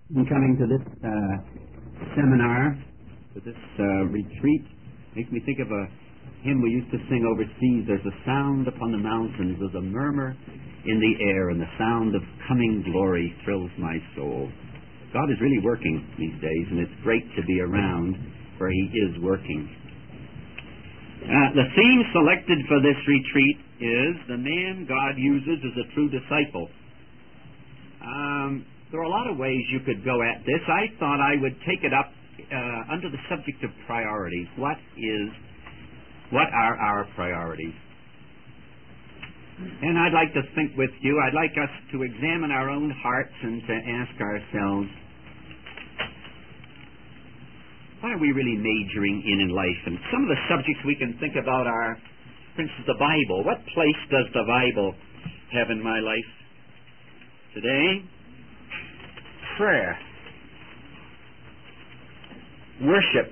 In coming to this seminar, to this retreat, makes me think of a hymn we used to sing overseas. There's a sound upon the mountains, there's a murmur in the air, and the sound of coming glory thrills my soul. God is really working these days, and it's great to be around where He is working. The theme selected for this retreat is the man God uses as a true disciple. There are a lot of ways you could go at this. I thought I would take it up under the subject of priorities. What are our priorities? And I'd like to think with you, I'd like us to examine our own hearts and to ask ourselves, what are we really majoring in life? And some of the subjects we can think about are, for instance, the Bible. What place does the Bible have in my life today? Prayer, worship,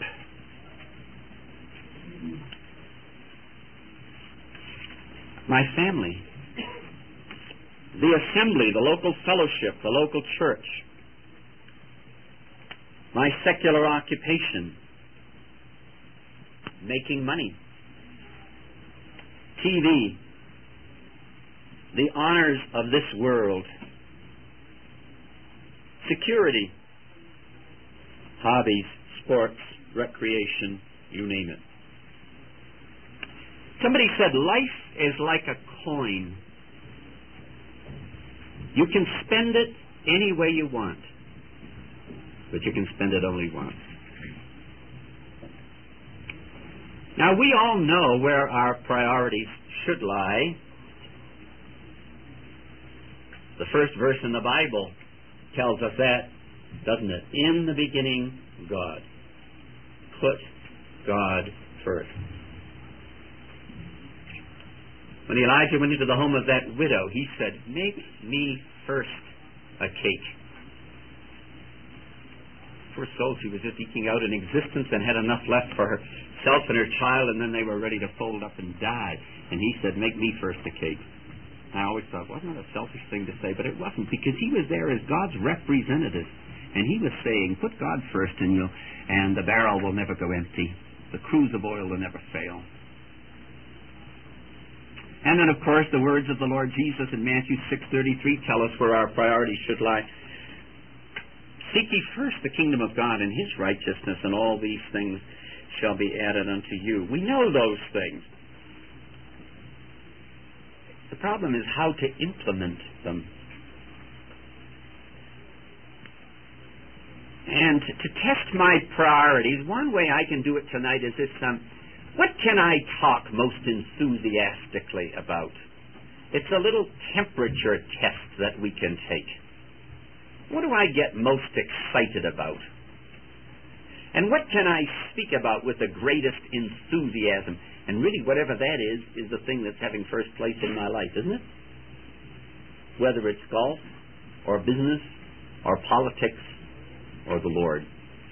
my family, the assembly, the local fellowship, the local church, my secular occupation, making money, TV, the honors of this world, security, hobbies, sports, recreation, you name it. Somebody said life is like a coin. You can spend it any way you want, but you can spend it only once. Now, we all know where our priorities should lie. The first verse in the Bible tells us that, doesn't it? In the beginning, God. Put God first. When Elijah went into the home of that widow, he said, "Make me first a cake." Poor soul, she was just eking out an existence and had enough left for herself and her child, and then they were ready to fold up and die. And he said, "Make me first a cake." I always thought, wasn't that a selfish thing to say? But it wasn't, because he was there as God's representative. And he was saying, put God first and the barrel will never go empty. The cruse of oil will never fail. And then, of course, the words of the Lord Jesus in Matthew 6:33 tell us where our priorities should lie. Seek ye first the kingdom of God and His righteousness, and all these things shall be added unto you. We know those things. The problem is how to implement them. And to test my priorities, one way I can do it tonight is this. What can I talk most enthusiastically about? It's a little temperature test that we can take. What do I get most excited about? And what can I speak about with the greatest enthusiasm? And really, whatever that is the thing that's having first place in my life, isn't it? Whether it's golf, or business, or politics, or the Lord.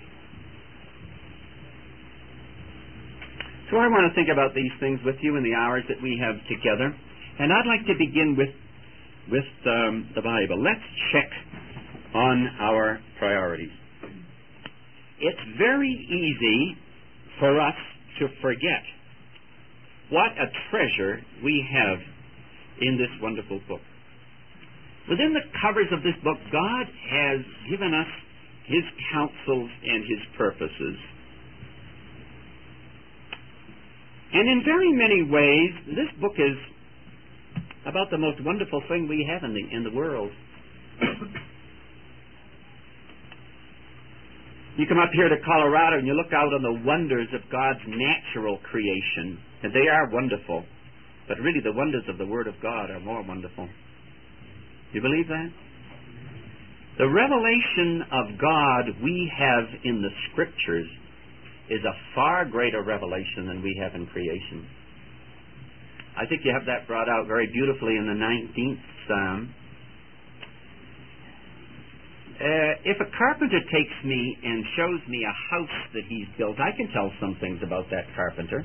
So I want to think about these things with you in the hours that we have together. And I'd like to begin with the Bible. Let's check on our priorities. It's very easy for us to forget what a treasure we have in this wonderful book. Within the covers of this book, God has given us His counsels and His purposes. And in very many ways, this book is about the most wonderful thing we have in the world. You come up here to Colorado and you look out on the wonders of God's natural creation, and they are wonderful. But really the wonders of the Word of God are more wonderful. Do you believe that? The revelation of God we have in the Scriptures is a far greater revelation than we have in creation. I think you have that brought out very beautifully in the 19th Psalm. If a carpenter takes me and shows me a house that he's built, I can tell some things about that carpenter.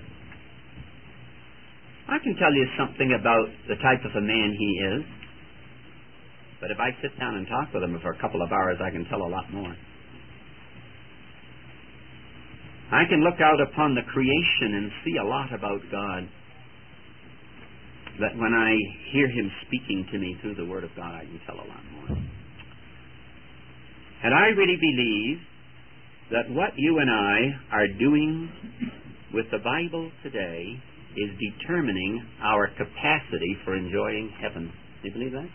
I can tell you something about the type of a man he is. But if I sit down and talk with them for a couple of hours, I can tell a lot more. I can look out upon the creation and see a lot about God. That when I hear Him speaking to me through the Word of God, I can tell a lot more. And I really believe that what you and I are doing with the Bible today is determining our capacity for enjoying heaven. Do you believe that?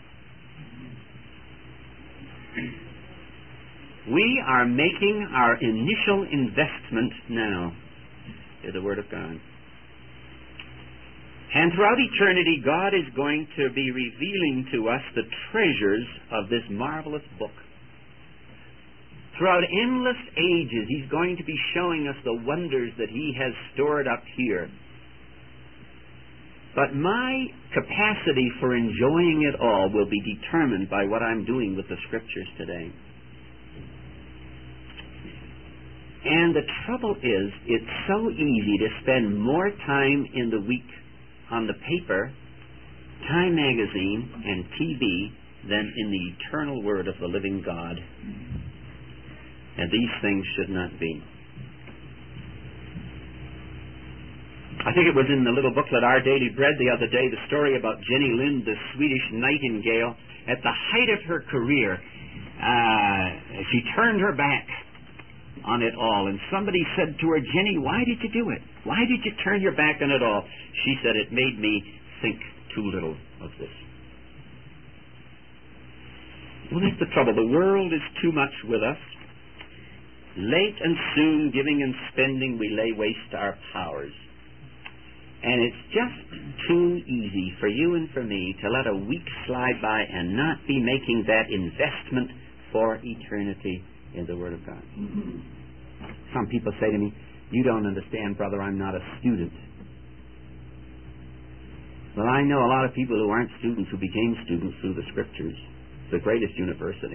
We are making our initial investment now in the Word of God. And throughout eternity, God is going to be revealing to us the treasures of this marvelous book. Throughout endless ages, He's going to be showing us the wonders that He has stored up here. But my capacity for enjoying it all will be determined by what I'm doing with the Scriptures today. And the trouble is, it's so easy to spend more time in the week on the paper, Time magazine, and TV than in the eternal Word of the living God. And these things should not be. I think it was in the little booklet, Our Daily Bread, the other day, the story about Jenny Lind, the Swedish nightingale. At the height of her career, she turned her back on it all. And somebody said to her, Jenny, why did you do it? Why did you turn your back on it all? She said, it made me think too little of this. Well, that's the trouble. The world is too much with us. Late and soon, giving and spending, we lay waste our powers. And it's just too easy for you and for me to let a week slide by and not be making that investment for eternity in the Word of God. Some people say to me, you don't understand, brother, I'm not a student. Well, I know a lot of people who aren't students who became students through the Scriptures. It's the greatest university.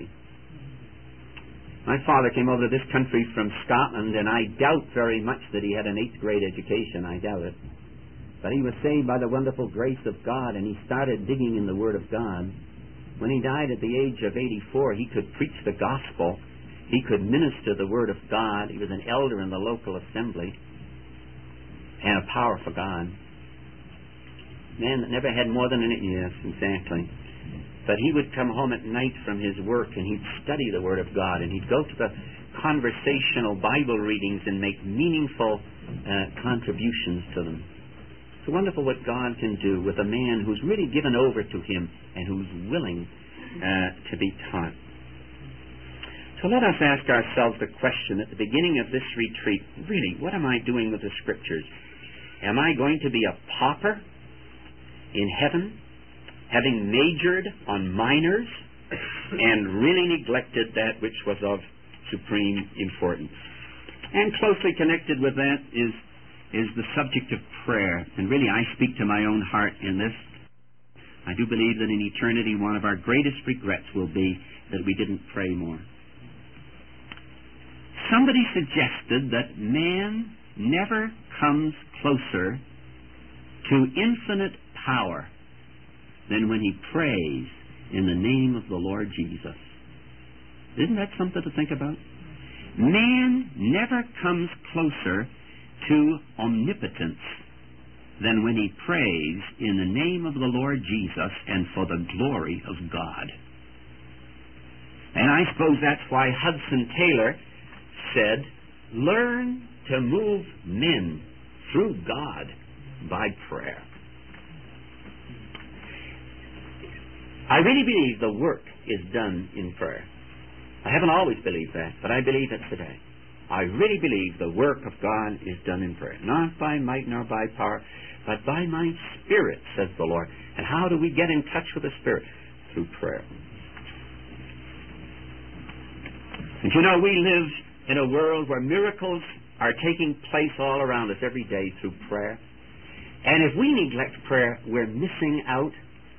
My father came over to this country from Scotland, and I doubt very much that he had an 8th grade education. I doubt it. But he was saved by the wonderful grace of God, and he started digging in the Word of God. When he died at the age of 84, he could preach the gospel. He could minister the Word of God. He was an elder in the local assembly and a power for God. Man that never had more than yes, exactly. But he would come home at night from his work and he'd study the Word of God, and he'd go to the conversational Bible readings and make meaningful contributions to them. It's wonderful what God can do with a man who's really given over to Him and who's willing to be taught. So let us ask ourselves the question at the beginning of this retreat, really, what am I doing with the Scriptures? Am I going to be a pauper in heaven, having majored on minors and really neglected that which was of supreme importance? And closely connected with that is the subject of prayer. And really, I speak to my own heart in this. I do believe that in eternity, one of our greatest regrets will be that we didn't pray more. Somebody suggested that man never comes closer to infinite power than when he prays in the name of the Lord Jesus. Isn't that something to think about? Man never comes closer to omnipotence than when he prays in the name of the Lord Jesus and for the glory of God. And I suppose that's why Hudson Taylor said, learn to move men through God by prayer. I really believe the work is done in prayer. I haven't always believed that, but I believe it today. I really believe the work of God is done in prayer. Not by might nor by power, but by my Spirit, says the Lord. And how do we get in touch with the Spirit? Through prayer. And you know, we live in a world where miracles are taking place all around us every day through prayer. And if we neglect prayer, we're missing out.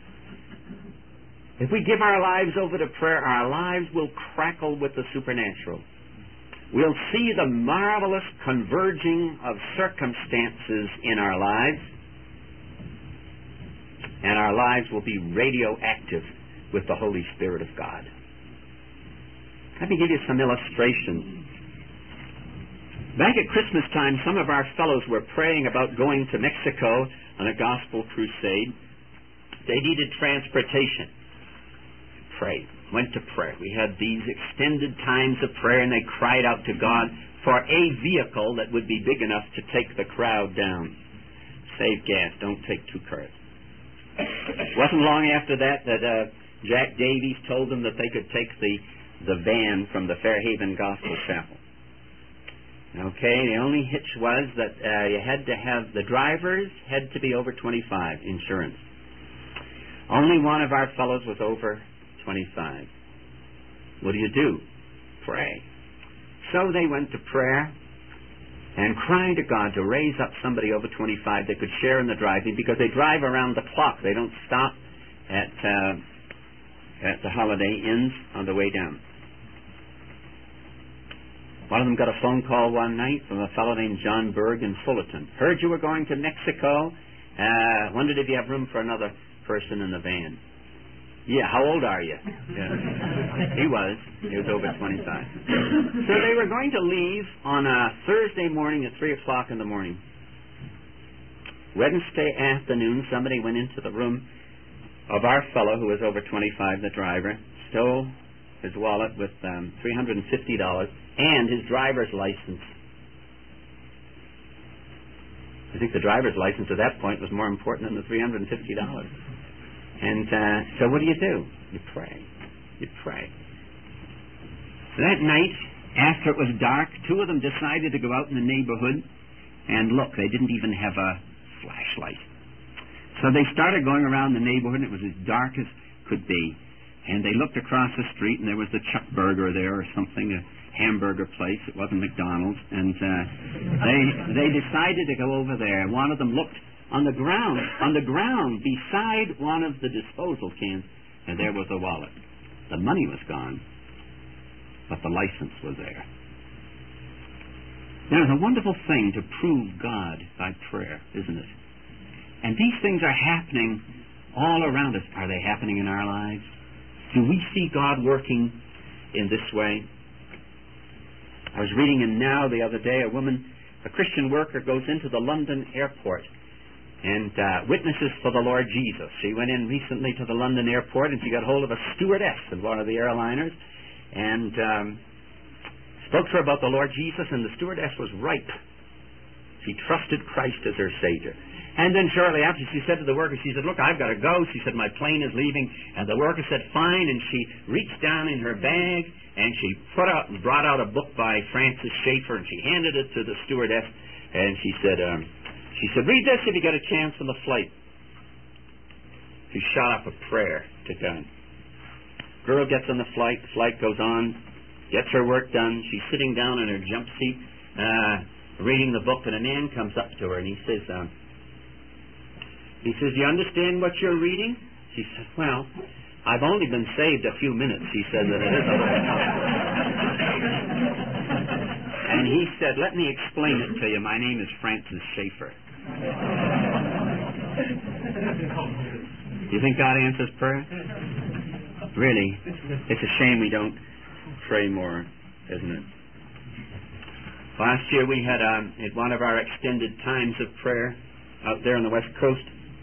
If we give our lives over to prayer, our lives will crackle with the supernatural. We'll see the marvelous converging of circumstances in our lives, and our lives will be radioactive with the Holy Spirit of God. Let me give you some illustrations. Back at Christmas time, some of our fellows were praying about going to Mexico on a gospel crusade. They needed transportation. Prayed. Went to prayer. We had these extended times of prayer, and they cried out to God for a vehicle that would be big enough to take the crowd down. Save gas. Don't take two cars. It wasn't long after that Jack Davies told them that they could take the van from the Fairhaven Gospel Chapel. Okay, the only hitch was that you had to have, the drivers had to be over 25, insurance. Only one of our fellows was over 25. What do? Pray. So they went to prayer and crying to God to raise up somebody over 25 that could share in the driving, because they drive around the clock. They don't stop at the Holiday Inns on the way down. One of them got a phone call one night from a fellow named John Berg in Fullerton. Heard you were going to Mexico. Wondered if you have room for another person in the van. Yeah, how old are you? Yeah. He was over 25. So they were going to leave on a Thursday morning at 3 o'clock in the morning. Wednesday afternoon, somebody went into the room of our fellow who was over 25, the driver, stole his wallet with $350 and his driver's license. I think the driver's license at that point was more important than the $350. And so what do? You pray. You pray. So that night, after it was dark, two of them decided to go out in the neighborhood and look. They didn't even have a flashlight. So they started going around the neighborhood, and it was as dark as could be. And they looked across the street, and there was the Chuck Burger there or something, a hamburger place. It wasn't McDonald's. And they decided to go over there. One of them looked on the ground beside one of the disposal cans, and there was the wallet. The money was gone, but the license was there. Now, it's a wonderful thing to prove God by prayer, isn't it? And these things are happening all around us. Are they happening in our lives? Do we see God working in this way? I was reading in Now the other day, a Christian worker goes into the London airport and witnesses for the Lord Jesus. She went in recently to the London airport, and she got hold of a stewardess of one of the airliners and spoke to her about the Lord Jesus, and the stewardess was ripe. She trusted Christ as her Savior. And then shortly after, she said to the worker, she said, "Look, I've got to go." She said, "My plane is leaving." And the worker said, "Fine." And she reached down in her bag, and she brought out a book by Francis Schaeffer, and she handed it to the stewardess, and she said, "Read this if you get a chance on the flight." She shot up a prayer to God. Girl gets on the flight goes on, gets her work done. She's sitting down in her jump seat, reading the book, and a man comes up to her, and he says, "You understand what you're reading?" She said, "Well, I've only been saved a few minutes." She said that it is a little And he said, "Let me explain it to you. My name is Francis Schaeffer." Do you think God answers prayer? Really, it's a shame we don't pray more, isn't it? Last year we had one of our extended times of prayer out there on the West Coast.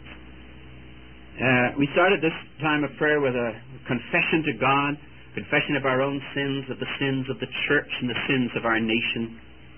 We started this time of prayer with a confession to God, confession of our own sins, of the sins of the church, and the sins of our nation.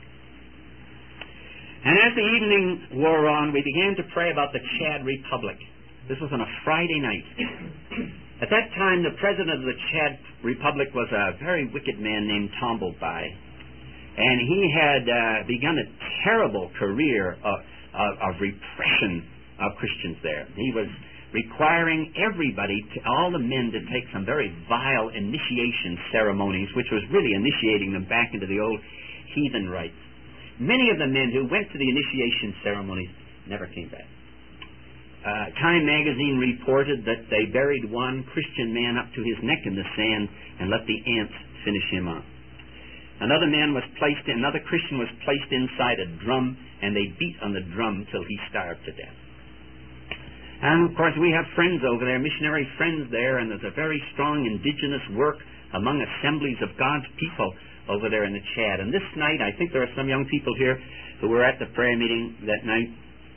And as the evening wore on, we began to pray about the Chad Republic. This was on a Friday night. At that time, the president of the Chad Republic was a very wicked man named Tombalbaye. And he had begun a terrible career of repression of Christians there. He was requiring everybody, all the men, to take some very vile initiation ceremonies, which was really initiating them back into the old heathen rites. Many of the men who went to the initiation ceremonies never came back. Time magazine reported that they buried one Christian man up to his neck in the sand and let the ants finish him off. Another Christian was placed inside a drum, and they beat on the drum till he starved to death. And, of course, we have friends over there, missionary friends there, and there's a very strong indigenous work among assemblies of God's people over there in the Chad. And this night, I think there are some young people here who were at the prayer meeting that night.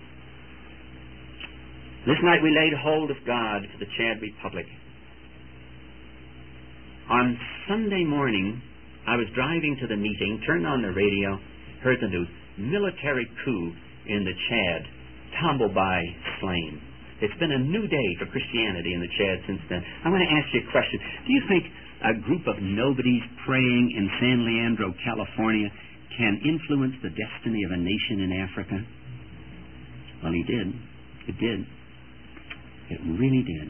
This night we laid hold of God for the Chad Republic. On Sunday morning, I was driving to the meeting, turned on the radio, heard the news. Military coup in the Chad. Tambobai slain. It's been a new day for Christianity in the Chad since then. I want to ask you a question. Do you think a group of nobodies praying in San Leandro, California, can influence the destiny of a nation in Africa? Well, he did. It did. It really did.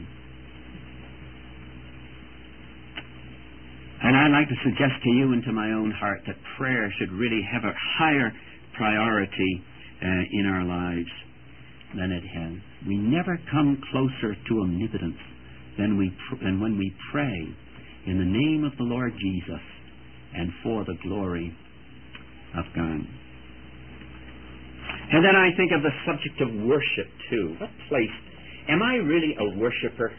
And I'd like to suggest to you and to my own heart that prayer should really have a higher priority in our lives than it has. We never come closer to omnipotence than when we pray in the name of the Lord Jesus and for the glory of God. And then I think of the subject of worship, too. What place? Am I really a worshiper?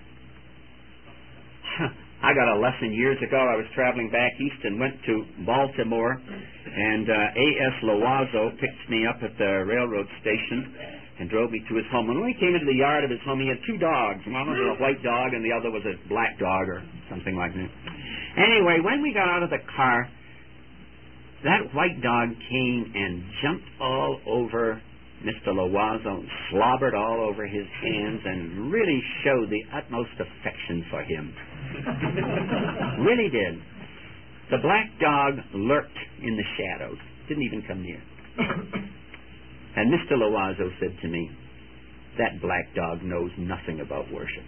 I got a lesson years ago. I was traveling back east and went to Baltimore, and A.S. Loazo picked me up at the railroad station and drove me to his home. And when we came into the yard of his home, he had two dogs. One was a white dog, and the other was a black dog or something like that. Anyway, when we got out of the car, that white dog came and jumped all over Mr. Loazo, slobbered all over his hands, and really showed the utmost affection for him. Really did. The black dog lurked in the shadows, didn't even come near. And Mr. Loazo said to me, "That black dog knows nothing about worship."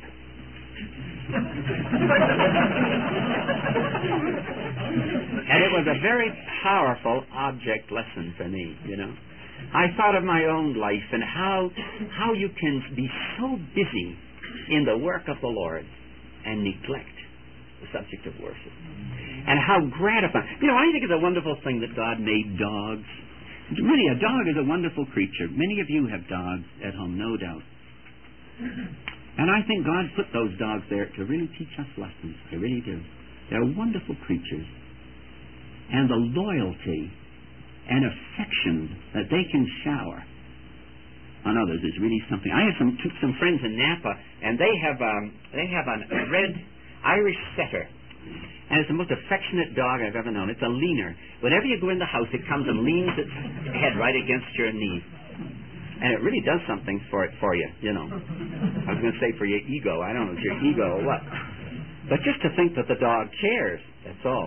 And it was a very powerful object lesson for me, you know. I thought of my own life and how you can be so busy in the work of the Lord and neglect the subject of worship. And how gratifying. You know, I think it's a wonderful thing that God made dogs. Really, a dog is a wonderful creature. Many of you have dogs at home, no doubt. And I think God put those dogs there to really teach us lessons. I really do. They're wonderful creatures. And the loyalty and affection that they can shower on others is really something. I have some friends in Napa, and they have a red Irish setter, and it's the most affectionate dog I've ever known. It's a leaner. Whenever you go in the house, it comes and leans its head right against your knee, and it really does something for you. You know, I was going to say for your ego. I don't know if your ego or what, but just to think that the dog cares. That's all.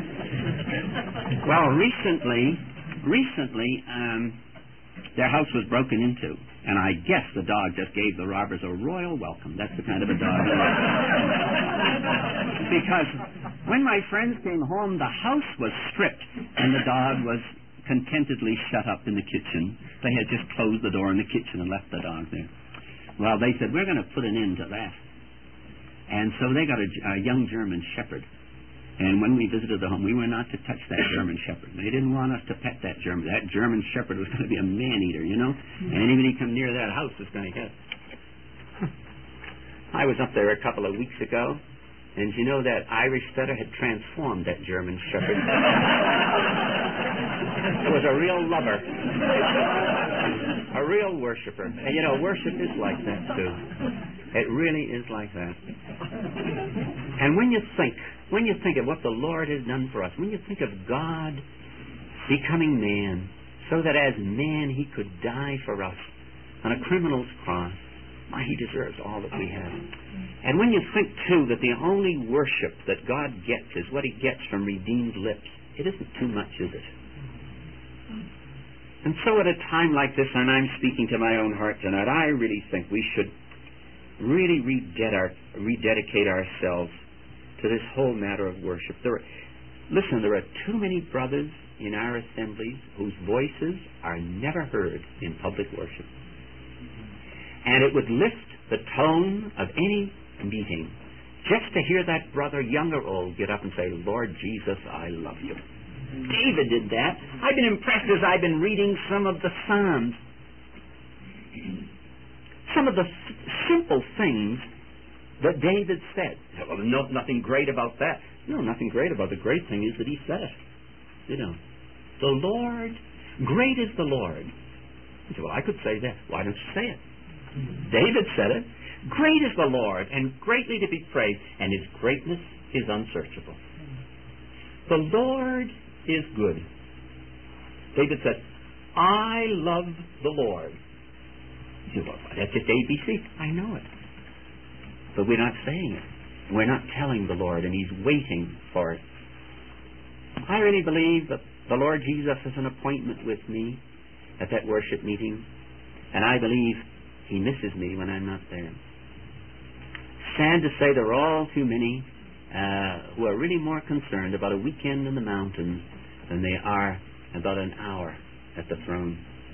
Well, recently, their house was broken into, and I guess the dog just gave the robbers a royal welcome. That's the kind of a dog. Because when my friends came home, the house was stripped, and the dog was contentedly shut up in the kitchen. They had just closed the door in the kitchen and left the dog there. Well, they said, "We're going to put an end to that." And so they got a young German shepherd. And when we visited the home, we were not to touch that German shepherd. They didn't want us to pet that German. That German shepherd was going to be a man-eater, you know. And anybody come near that house was going to get. I was up there a couple of weeks ago, and you know that Irish setter had transformed that German shepherd. It was a real lover, a real worshiper. And you know, worship is like that too. It really is like that. And when you think of what the Lord has done for us, when you think of God becoming man, so that as man he could die for us on a criminal's cross, why, he deserves all that we have. And when you think, too, that the only worship that God gets is what he gets from redeemed lips, it isn't too much, is it? And so at a time like this, and I'm speaking to my own heart tonight, I really think we should really rededicate ourselves to this whole matter of worship. There are too many brothers in our assemblies whose voices are never heard in public worship. And it would lift the tone of any meeting just to hear that brother, young or old, get up and say, "Lord Jesus, I love you." David did that. I've been impressed as I've been reading some of the Psalms. Some of the simple things that David said. Well, nothing great about that. No, nothing great about it. The great thing is that he said it. You know, the Lord, great is the Lord. You say, well, I could say that. Why don't you say it? David said it. Great is the Lord, and greatly to be praised, and his greatness is unsearchable. The Lord is good. David said, I love the Lord. You say, well, that's just ABC. I know it. But we're not saying it. We're not telling the Lord, and he's waiting for it. I really believe that the Lord Jesus has an appointment with me at that worship meeting, and I believe he misses me when I'm not there. Sad to say there are all too many who are really more concerned about a weekend in the mountains than they are about an hour at the throne.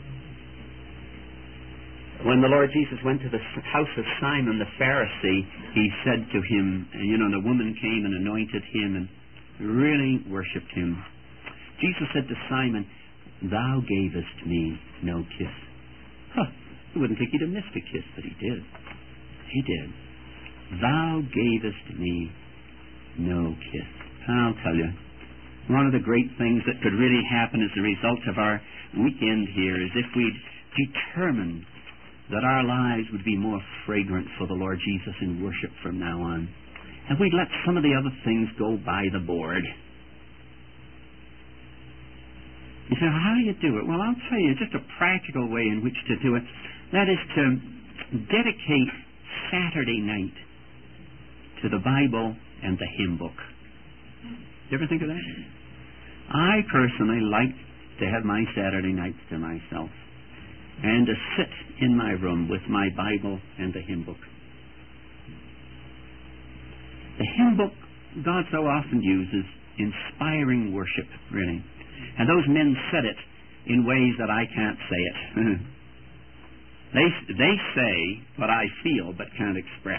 When the Lord Jesus went to the house of Simon the Pharisee, he said to him, the woman came and anointed him and really worshipped him. Jesus said to Simon, thou gavest me no kiss. You wouldn't think he'd have missed a kiss, but he did. He did. Thou gavest me no kiss. I'll tell you, one of the great things that could really happen as a result of our weekend here is if we'd determined that our lives would be more fragrant for the Lord Jesus in worship from now on. And we'd let some of the other things go by the board. You say, how do you do it? Well, I'll tell you just a practical way in which to do it. That is to dedicate Saturday night to the Bible and the hymn book. You ever think of that? I personally like to have my Saturday nights to myself and to sit in my room with my Bible and the hymn book. The hymn book God so often uses inspiring worship, really. And those men said it in ways that I can't say it. They say what I feel but can't express.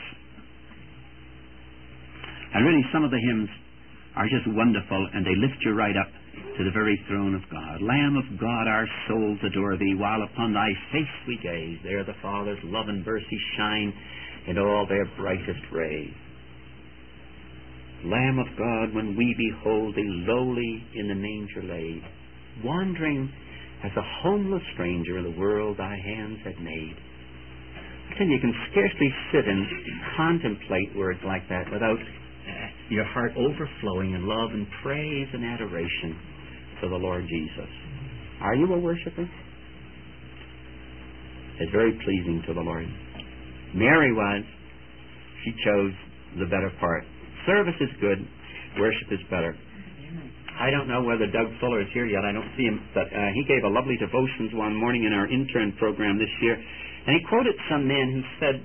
And really some of the hymns are just wonderful, and they lift you right up to the very throne of God. Lamb of God, our souls adore thee, while upon thy face we gaze. There the Father's love and mercy shine in all their brightest rays. Lamb of God, when we behold thee lowly in the manger laid, wandering as a homeless stranger in the world thy hands had made. Then you can scarcely sit and contemplate words like that without your heart overflowing in love and praise and adoration for the Lord Jesus. Are you a worshiper? It's very pleasing to the Lord. Mary was. She chose the better part. Service is good. Worship is better. I don't know whether Doug Fuller is here yet. I don't see him. But he gave a lovely devotions one morning in our intern program this year. And he quoted some man who said,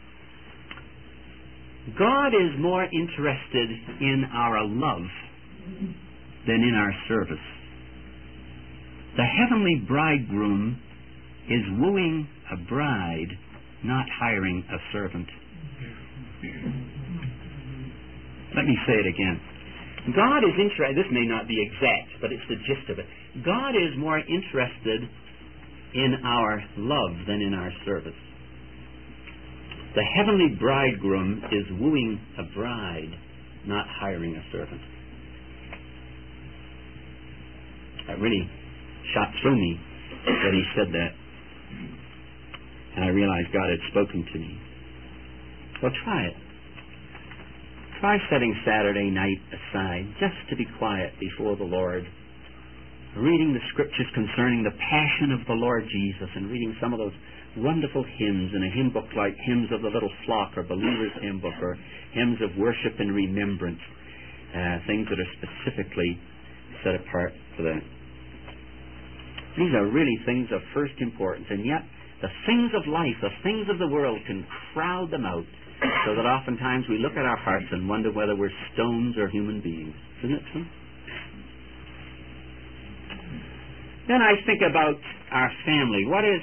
God is more interested in our love than in our service. The heavenly bridegroom is wooing a bride, not hiring a servant. Let me say it again. God is interested, this may not be exact, but it's the gist of it. God is more interested in our love than in our service. The heavenly bridegroom is wooing a bride, not hiring a servant. That really shot through me that he said that. And I realized God had spoken to me. Well, try it. Try setting Saturday night aside just to be quiet before the Lord, reading the scriptures concerning the passion of the Lord Jesus and reading some of those wonderful hymns in a hymn book like Hymns of the Little Flock or Believer's Hymn Book or Hymns of Worship and Remembrance, things that are specifically set apart for that. These are really things of first importance, and yet the things of life, the things of the world can crowd them out so that oftentimes we look at our hearts and wonder whether we're stones or human beings. Isn't it so? Then I think about our family. What is...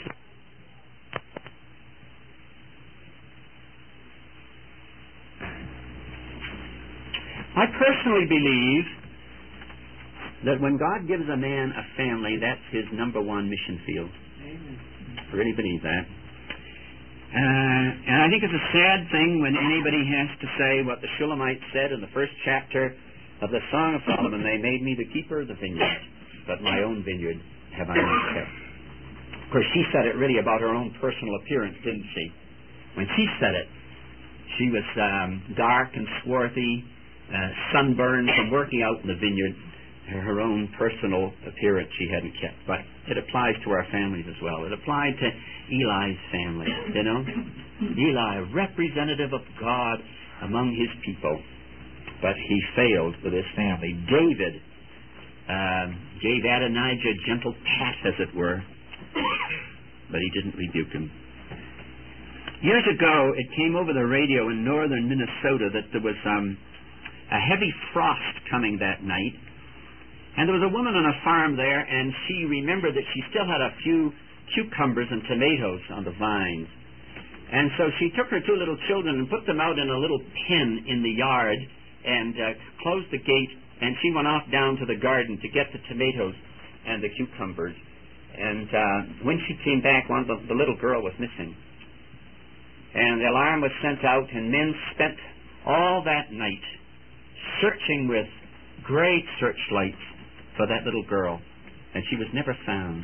I personally believe that when God gives a man a family, that's his number one mission field. Amen. I really believe that. And I think it's a sad thing when anybody has to say what the Shulamite said in the first chapter of the Song of Solomon, they made me the keeper of the vineyard, but my own vineyard have I not kept. Of course, she said it really about her own personal appearance, didn't she? When she said it, she was dark and swarthy, sunburned from working out in the vineyard. Her own personal appearance she hadn't kept. But it applies to our families as well. It applied to Eli's family, you know. Eli, representative of God among his people. But he failed with his family. David gave Adonijah a gentle pat, as it were, but he didn't rebuke him. Years ago, it came over the radio in northern Minnesota that there was a heavy frost coming that night. And there was a woman on a farm there, and she remembered that she still had a few cucumbers and tomatoes on the vines. And so she took her two little children and put them out in a little pen in the yard and closed the gate, and she went off down to the garden to get the tomatoes and the cucumbers. And when she came back, the little girl was missing. And the alarm was sent out, and men spent all that night searching with great searchlights for that little girl, and she was never found.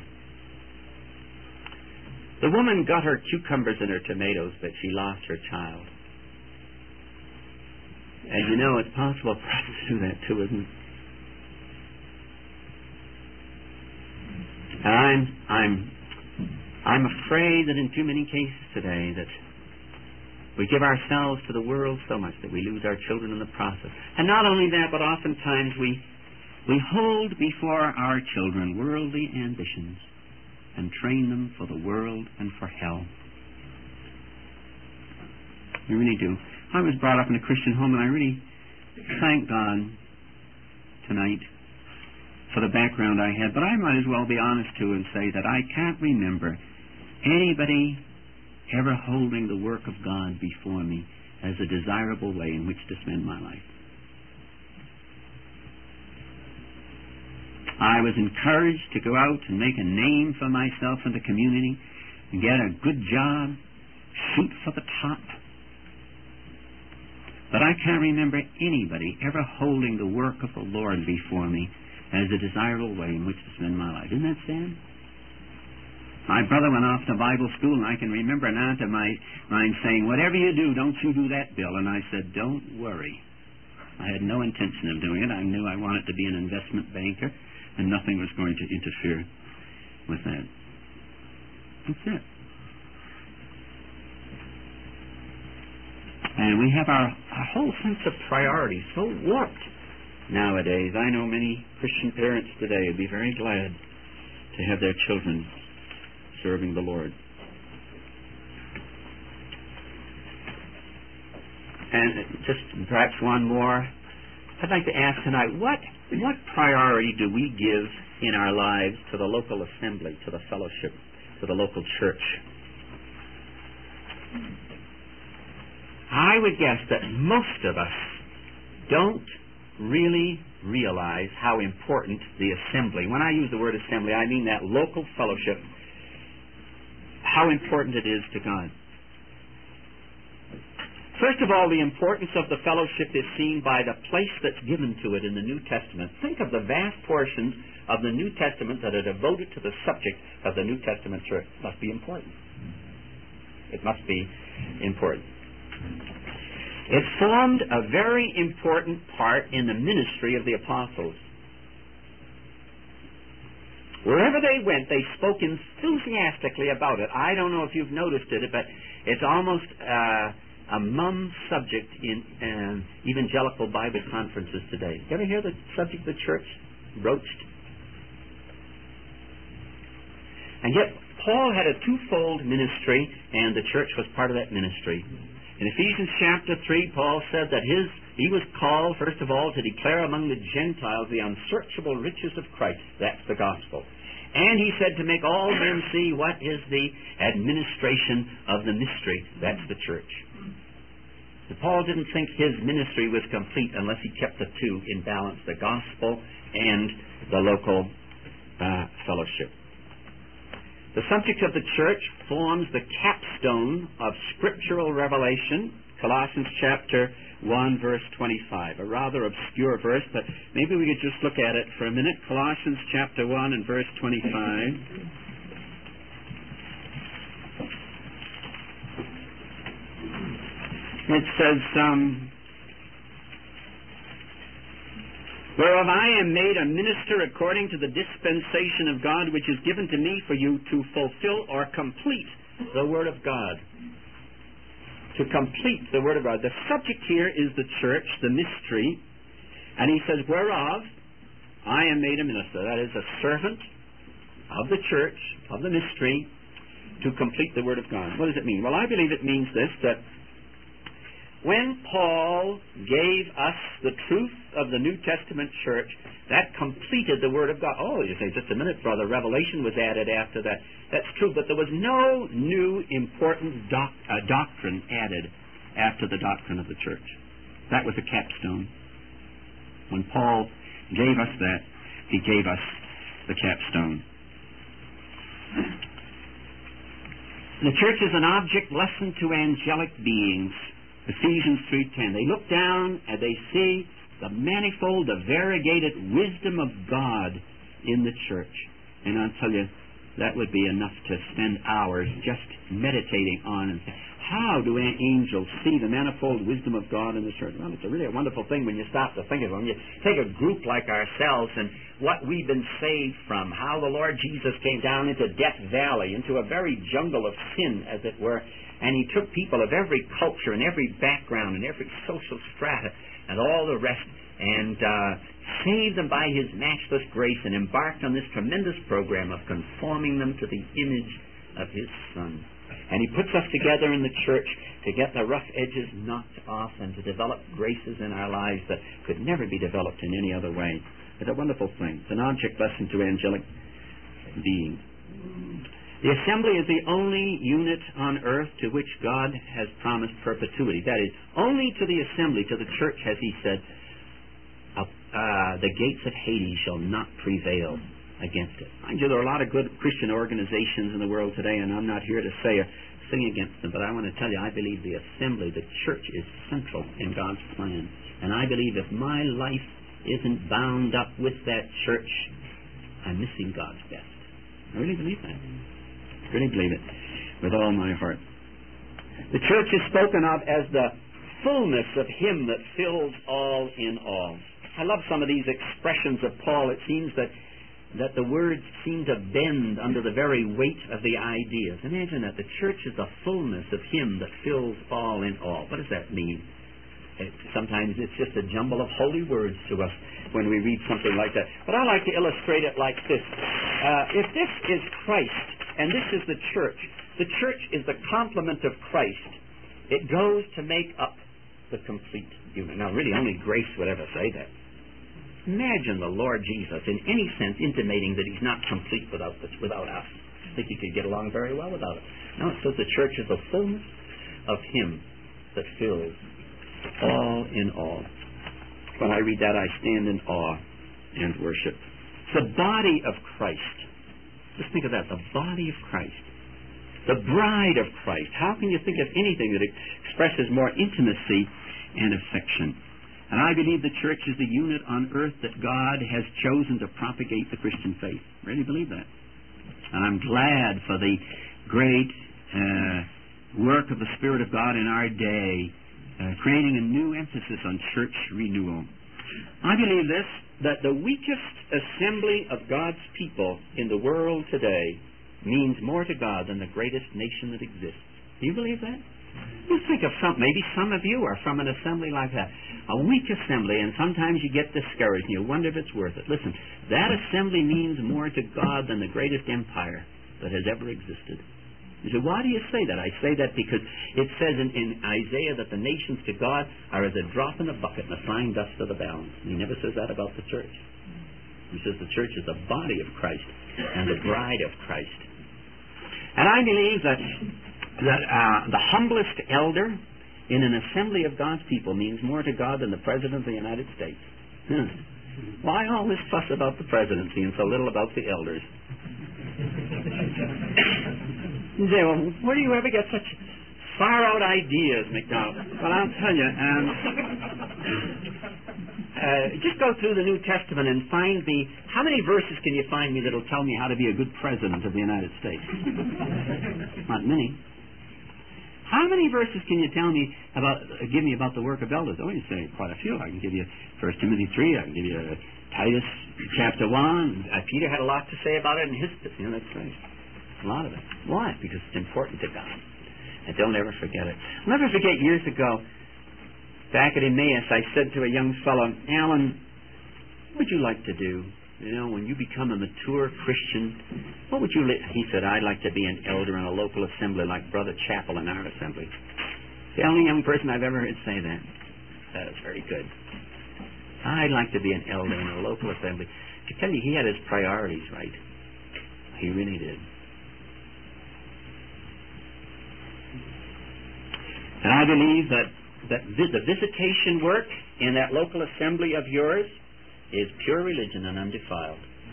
The woman got her cucumbers and her tomatoes, but she lost her child. And you know, it's possible for us to do that too, isn't it? And I'm afraid that in too many cases today that we give ourselves to the world so much that we lose our children in the process. And not only that, but oftentimes we hold before our children worldly ambitions and train them for the world and for hell. We really do. I was brought up in a Christian home, and I really thank God tonight for the background I had. But I might as well be honest, too, and say that I can't remember anybody ever holding the work of God before me as a desirable way in which to spend my life. I was encouraged to go out and make a name for myself in the community and get a good job, shoot for the top. But I can't remember anybody ever holding the work of the Lord before me as a desirable way in which to spend my life. Isn't that sad? My brother went off to Bible school, and I can remember an aunt of mine saying, "Whatever you do, don't you do that, Bill." And I said, "Don't worry." I had no intention of doing it. I knew I wanted to be an investment banker, and nothing was going to interfere with that. That's it. And we have our whole sense of priority so warped nowadays. I know many Christian parents today would be very glad to have their children serving the Lord. And just perhaps one more. I'd like to ask tonight, what priority do we give in our lives to the local assembly, to the fellowship, to the local church? I would guess that most of us don't really realize how important the assembly, when I use the word assembly, I mean that local fellowship, how important it is to God. First of all, the importance of the fellowship is seen by the place that's given to it in the New Testament. Think of the vast portions of the New Testament that are devoted to the subject of the New Testament church. It must be important. It must be important. It formed a very important part in the ministry of the apostles. Wherever they went, they spoke enthusiastically about it. I don't know if you've noticed it, but it's almost a mum subject in evangelical Bible conferences today. You ever hear the subject of the church broached? And yet, Paul had a twofold ministry, and the church was part of that ministry. In Ephesians chapter 3, Paul said that he was called, first of all, to declare among the Gentiles the unsearchable riches of Christ. That's the gospel. And he said to make all men see what is the administration of the mystery. That's the church. But Paul didn't think his ministry was complete unless he kept the two in balance, the gospel and the local fellowship. The subject of the church forms the capstone of scriptural revelation, Colossians chapter 1, verse 25. A rather obscure verse, but maybe we could just look at it for a minute. Colossians chapter 1 and verse 25. It says, whereof I am made a minister according to the dispensation of God, which is given to me for you to fulfill or complete the Word of God. To complete the Word of God. The subject here is the church, the mystery. And he says, whereof I am made a minister. That is, a servant of the church, of the mystery, to complete the Word of God. What does it mean? Well, I believe it means this, that when Paul gave us the truth of the New Testament church, that completed the Word of God. Oh, you say, just a minute, brother, Revelation was added after that. That's true, but there was no new important doctrine added after the doctrine of the church. That was a capstone. When Paul gave us that, he gave us the capstone. The church is an object lesson to angelic beings. Ephesians 3:10. They look down and they see the manifold, the variegated wisdom of God in the church. And I'll tell you, that would be enough to spend hours just meditating on and how do angels see the manifold wisdom of God in the church? Well, it's really a wonderful thing when you stop to think of them. You take a group like ourselves and what we've been saved from, how the Lord Jesus came down into Death Valley, into a very jungle of sin, as it were, and he took people of every culture and every background and every social strata and all the rest and saved them by his matchless grace and embarked on this tremendous program of conforming them to the image of his Son. And he puts us together in the church to get the rough edges knocked off and to develop graces in our lives that could never be developed in any other way. It's a wonderful thing. It's an object lesson to angelic beings. The assembly is the only unit on earth to which God has promised perpetuity. That is, only to the assembly, to the church, has he said, the gates of Hades shall not prevail against it. Mind you, there are a lot of good Christian organizations in the world today, and I'm not here to say a thing against them, but I want to tell you, I believe the assembly, the church, is central in God's plan. And I believe if my life isn't bound up with that church, I'm missing God's best. I really believe that. I really believe it with all my heart. The church is spoken of as the fullness of him that fills all in all. I love some of these expressions of Paul. It seems that the words seem to bend under the very weight of the ideas. Imagine that. The church is the fullness of him that fills all in all. What does that mean? Sometimes it's just a jumble of holy words to us when we read something like that. But I like to illustrate it like this. If this is Christ and this is the church is the complement of Christ. It goes to make up the complete unit. Now, really, only grace would ever say that. Imagine the Lord Jesus, in any sense, intimating that he's not complete without us. I think he could get along very well without it. No, it says the church is the fullness of him that fills all in all. When I read that, I stand in awe and worship. It's the body of Christ. Just think of that, the body of Christ. The bride of Christ. How can you think of anything that expresses more intimacy and affection? And I believe the church is the unit on earth that God has chosen to propagate the Christian faith. I really believe that. And I'm glad for the great work of the Spirit of God in our day, creating a new emphasis on church renewal. I believe this, that the weakest assembly of God's people in the world today means more to God than the greatest nation that exists. Do you believe that? You think of maybe some of you are from an assembly like that. A weak assembly, and sometimes you get discouraged and you wonder if it's worth it. Listen, that assembly means more to God than the greatest empire that has ever existed. You say, why do you say that? I say that because it says in Isaiah that the nations to God are as a drop in a bucket and a fine dust of the balance. And he never says that about the church. He says the church is the body of Christ and the bride of Christ. And I believe that the humblest elder in an assembly of God's people means more to God than the President of the United States. Why all this fuss about the presidency and so little about the elders? You say, well, where do you ever get such far-out ideas, MacDonald? Well, I'll tell you. Just go through the New Testament and find me. How many verses can you find me that'll tell me how to be a good president of the United States? Not many. How many verses can you give me about the work of elders? Oh, you say quite a few. I can give you 1 Timothy 3. I can give you Titus chapter 1. Peter had a lot to say about it in his. That's right. A lot of it. Why? Because it's important to God. And don't ever forget it. I'll never forget years ago, back at Emmaus, I said to a young fellow, Alan, what would you like to do? When you become a mature Christian, what would you He said, I'd like to be an elder in a local assembly like Brother Chappell in our assembly. The only young person I've ever heard say that. That is very good. I'd like to be an elder in a local assembly. I can tell you, he had his priorities right. He really did. And I believe that the visitation work in that local assembly of yours is pure religion and undefiled.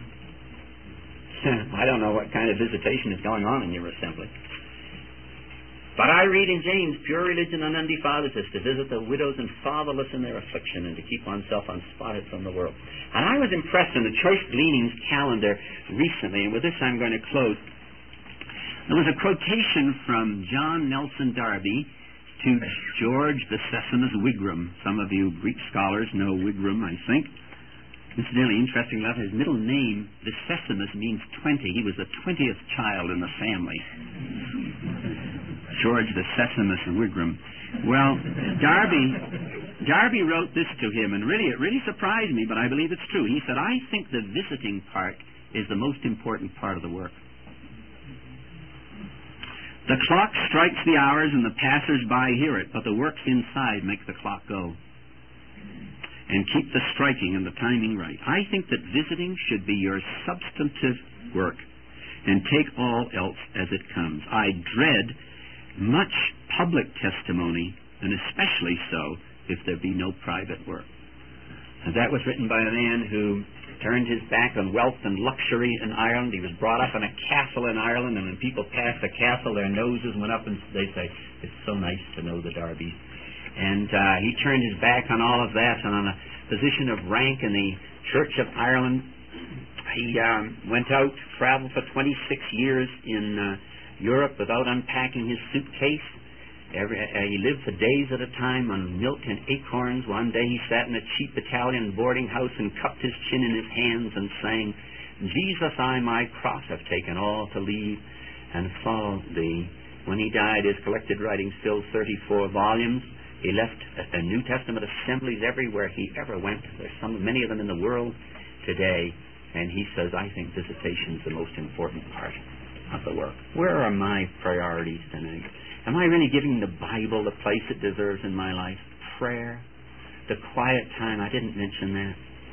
I don't know what kind of visitation is going on in your assembly. But I read in James, pure religion and undefiled is this, to visit the widows and fatherless in their affliction and to keep oneself unspotted from the world. And I was impressed in the Choice Gleanings calendar recently, and with this I'm going to close. There was a quotation from John Nelson Darby to George Vicissimus Wigram. Some of you Greek scholars know Wigram, I think. Incidentally, interesting enough, his middle name, Vicissimus, means 20. He was the 20th child in the family. George Vicissimus Wigram. Well, Darby wrote this to him, and it really surprised me, but I believe it's true. He said, I think the visiting part is the most important part of the work. The clock strikes the hours and the passers-by hear it, but the works inside make the clock go and keep the striking and the timing right. I think that visiting should be your substantive work and take all else as it comes. I dread much public testimony, and especially so if there be no private work. And that was written by a man who turned his back on wealth and luxury in Ireland. He was brought up in a castle in Ireland, and when people passed the castle, their noses went up and they say, it's so nice to know the Darbys. And he turned his back on all of that and on a position of rank in the Church of Ireland. He went out, traveled for 26 years in Europe without unpacking his suitcase. He lived for days at a time on milk and acorns. One day he sat in a cheap Italian boarding house and cupped his chin in his hands and sang, Jesus, I my cross have taken all to leave and follow thee. When he died, his collected writings filled 34 volumes. He left a New Testament assemblies everywhere he ever went. There's many of them in the world today. And he says, I think visitation is the most important part of the work. Where are my priorities tonight? Am I really giving the Bible the place it deserves in my life? Prayer, the quiet time, I didn't mention that.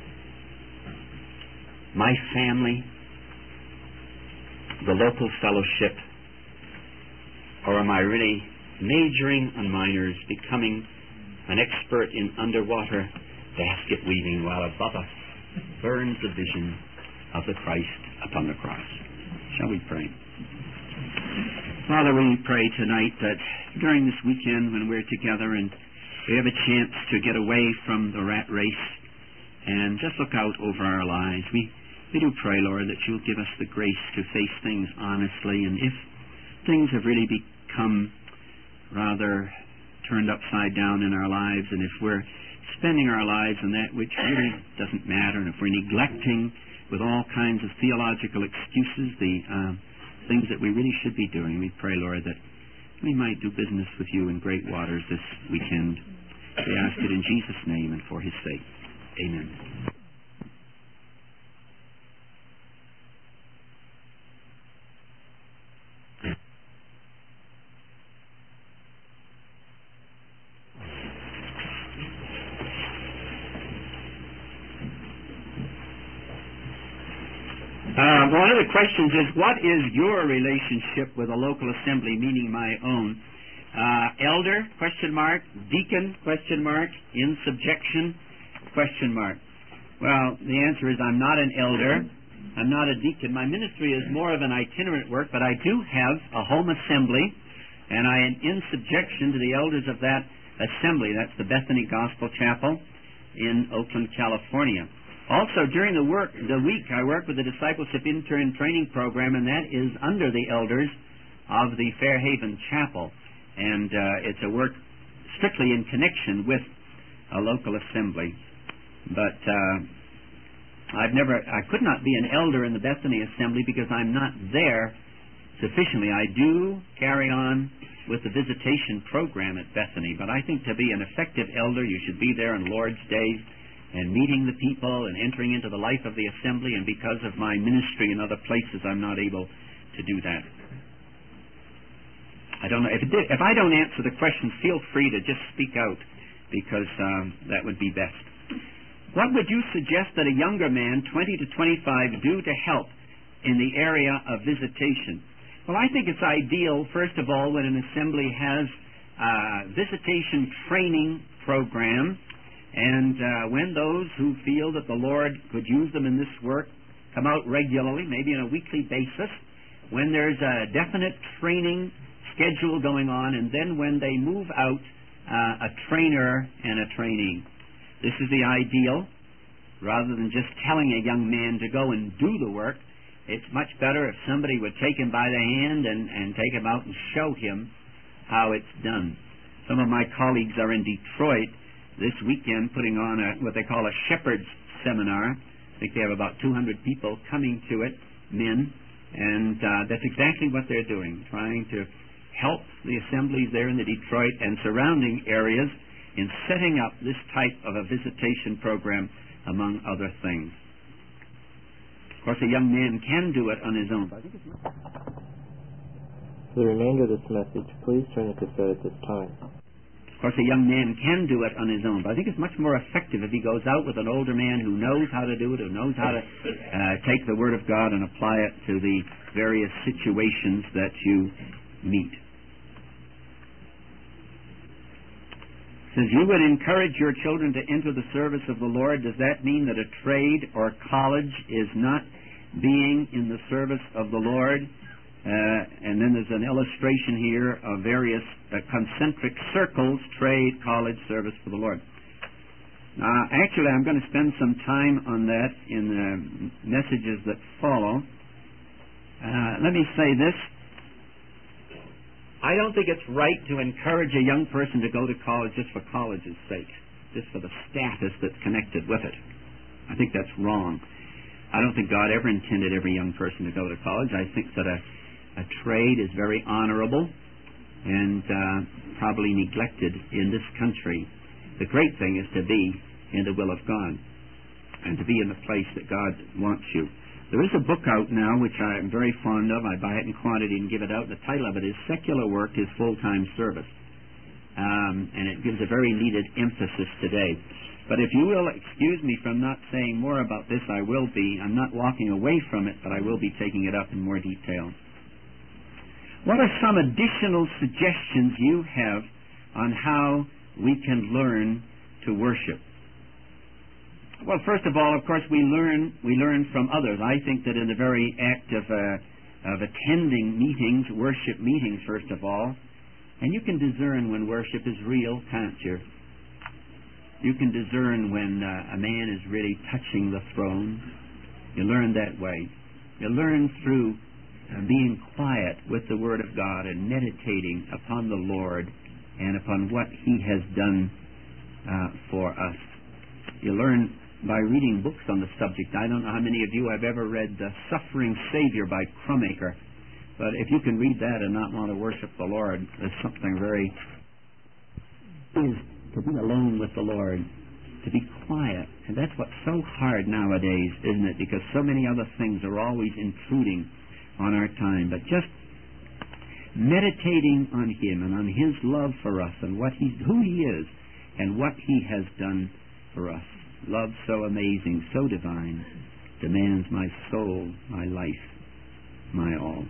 My family, the local fellowship, or am I really majoring on minors, becoming an expert in underwater basket weaving while above us burns the vision of the Christ upon the cross? Shall we pray? Father, we pray tonight that during this weekend when we're together and we have a chance to get away from the rat race and just look out over our lives, we do pray, Lord, that you'll give us the grace to face things honestly, and if things have really become rather turned upside down in our lives, and if we're spending our lives on that which really doesn't matter, and if we're neglecting with all kinds of theological excuses the things that we really should be doing, we pray, Lord, that we might do business with you in great waters this weekend. We ask it in Jesus' name and for his sake. Amen. One of the questions is, what is your relationship with a local assembly, meaning my own? Elder, question mark, deacon, question mark, in subjection, question mark. Well, the answer is I'm not an elder. I'm not a deacon. My ministry is more of an itinerant work, but I do have a home assembly, and I am in subjection to the elders of that assembly. That's the Bethany Gospel Chapel in Oakland, California. Also, during the week, I work with the Discipleship Intern Training Program, and that is under the elders of the Fairhaven Chapel. And it's a work strictly in connection with a local assembly. But I could not be an elder in the Bethany Assembly because I'm not there sufficiently. I do carry on with the visitation program at Bethany, but I think to be an effective elder, you should be there on Lord's Days and meeting the people and entering into the life of the assembly, and because of my ministry in other places, I'm not able to do that. I don't know. If I don't answer the question, feel free to just speak out, because that would be best. What would you suggest that a younger man, 20 to 25, do to help in the area of visitation? Well, I think it's ideal, first of all, when an assembly has a visitation training program, and when those who feel that the Lord could use them in this work come out regularly, maybe on a weekly basis, when there's a definite training schedule going on, and then when they move out, a trainer and a trainee. This is the ideal. Rather than just telling a young man to go and do the work, it's much better if somebody would take him by the hand and take him out and show him how it's done. Some of my colleagues are in Detroit this weekend putting on what they call a shepherd's seminar. I think they have about 200 people coming to it, men, and that's exactly what they're doing, trying to help the assemblies there in the Detroit and surrounding areas in setting up this type of a visitation program, among other things. Of course, a young man can do it on his own. For the remainder of this message, please turn the cassette at this time. Of course, a young man can do it on his own, but I think it's much more effective if he goes out with an older man who knows how to do it, who knows how to take the Word of God and apply it to the various situations that you meet. It says, you would encourage your children to enter the service of the Lord. Does that mean that a trade or college is not being in the service of the Lord? And then there's an illustration here of various concentric circles, trade, college, service for the Lord. Actually, I'm going to spend some time on that in the messages that follow. Let me say this. I don't think it's right to encourage a young person to go to college just for college's sake, just for the status that's connected with it. I think that's wrong. I don't think God ever intended every young person to go to college. I think that a trade is very honorable and probably neglected in this country. The great thing is to be in the will of God and to be in the place that God wants you. There is a book out now which I'm very fond of. I buy it in quantity and give it out. The title of it is Secular Work is Full-Time Service. And it gives a very needed emphasis today. But if you will excuse me from not saying more about this, I will be. I'm not walking away from it, but I will be taking it up in more detail. What are some additional suggestions you have on how we can learn to worship? Well, first of all, of course, we learn from others. I think that in the very act of attending meetings, worship meetings, first of all, and you can discern when worship is real, can't you? You can discern when a man is really touching the throne. You learn that way. You learn through being quiet with the Word of God and meditating upon the Lord and upon what He has done for us. You learn by reading books on the subject. I don't know how many of you have ever read The Suffering Savior by Crumacre, but if you can read that and not want to worship the Lord, there's something very... is to be alone with the Lord, to be quiet. And that's what's so hard nowadays, isn't it? Because so many other things are always intruding on our time. But just meditating on Him and on His love for us and who He is and what He has done for us. Love so amazing, so divine, demands my soul, my life, my all.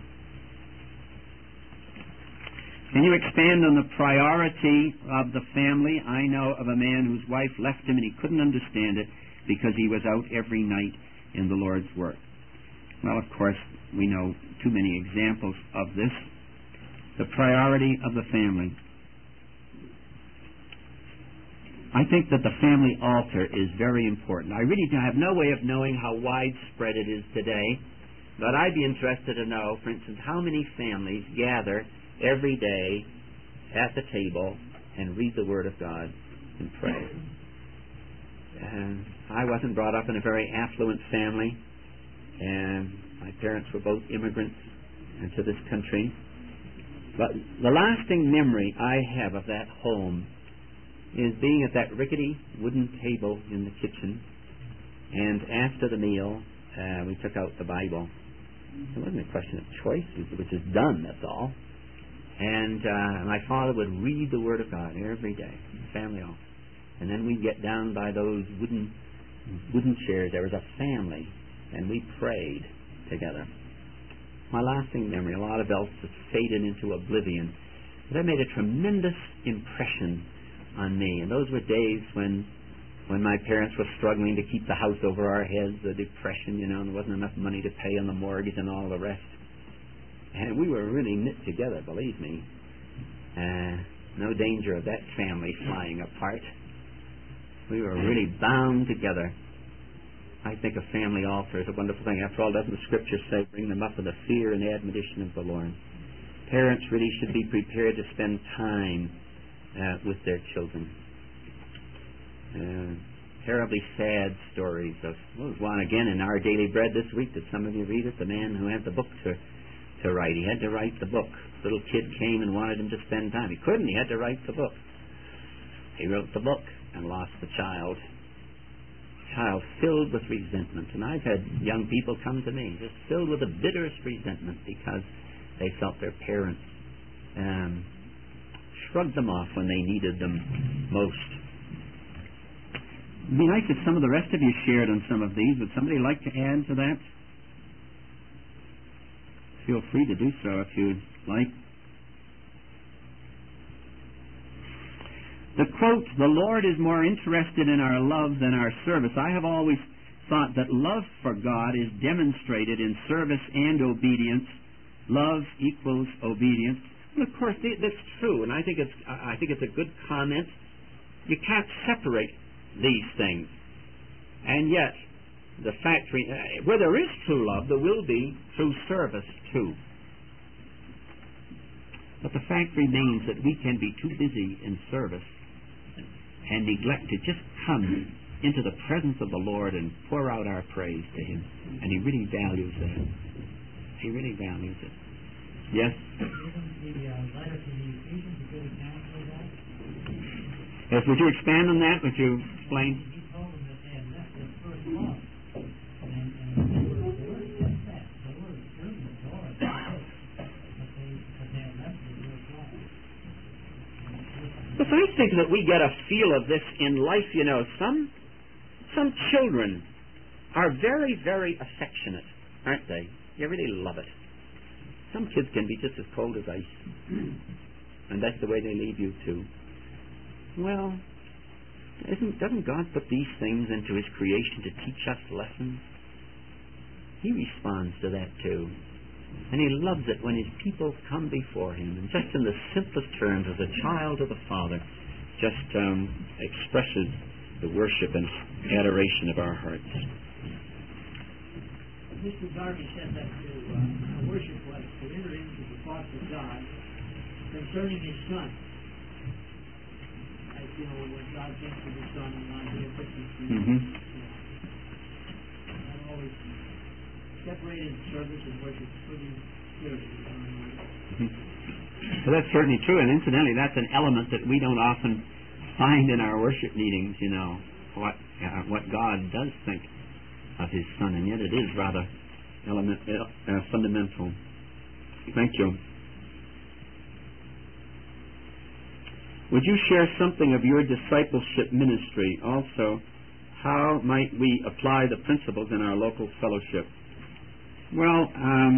Can you expand on the priority of the family? I know of a man whose wife left him and he couldn't understand it because he was out every night in the Lord's work. Well, of course, we know too many examples of this. The priority of the family. I think that the family altar is very important. I really have no way of knowing how widespread it is today, but I'd be interested to know, for instance, how many families gather every day at the table and read the Word of God and pray. And I wasn't brought up in a very affluent family, and my parents were both immigrants into this country. But the lasting memory I have of that home is being at that rickety wooden table in the kitchen, and after the meal, we took out the Bible. It wasn't a question of choice, it was just done, that's all. And my father would read the Word of God every day, family all. And then we'd get down by those wooden chairs. There was a family, and we prayed together. My lasting memory, a lot of else has faded into oblivion, but that made a tremendous impression on me. And those were days when my parents were struggling to keep the house over our heads, the depression, and there wasn't enough money to pay on the mortgage and all the rest. And we were really knit together, believe me. No danger of that family flying apart. We were really bound together. I think a family altar is a wonderful thing. After all, doesn't the Scripture say, bring them up in the fear and admonition of the Lord? Parents really should be prepared to spend time with their children. Terribly sad stories of, one again in our Daily Bread this week. Did some of you read it? The man who had the book to write. He had to write the book. Little kid came and wanted him to spend time. He couldn't. He had to write the book. He wrote the book and lost the child. Child filled with resentment. And I've had young people come to me just filled with the bitterest resentment because they felt their parents shrugged them off when they needed them most. It'd be nice if some of the rest of you shared on some of these. Would somebody like to add to that? Feel free to do so if you'd like. The quote, the Lord is more interested in our love than our service. I have always thought that love for God is demonstrated in service and obedience. Love equals obedience. Well, of course, that's true, and I think it's a good comment. You can't separate these things. And yet, the fact where there is true love, there will be true service too. But the fact remains that we can be too busy in service and neglect to just come into the presence of the Lord and pour out our praise to Him. And He really values that. He really values it. Yes? Yes, would you expand on that? Would you explain? He told them that they had left their first love. And they were steadfast. They were serving the Lord, but they had left their first love. But I think that we get a feel of this in life. Some children are very, very affectionate, aren't they? You really love it. Some kids can be just as cold as ice. And that's the way they leave you too. Well, doesn't God put these things into His creation to teach us lessons? He responds to that too. And He loves it when His people come before Him, and just in the simplest terms, as a child of the Father, just expresses the worship and adoration of our hearts. Mr. Garvey said that worship was to enter into the thoughts of God concerning His Son. As when God thinks of His Son in Isaiah 53. That always separated service and worship pretty clearly. Well, that's certainly true, and incidentally, that's an element that we don't often find in our worship meetings, what God does think of His Son, and yet it is rather fundamental. Thank you. Would you share something of your discipleship ministry? Also, how might we apply the principles in our local fellowship? Well,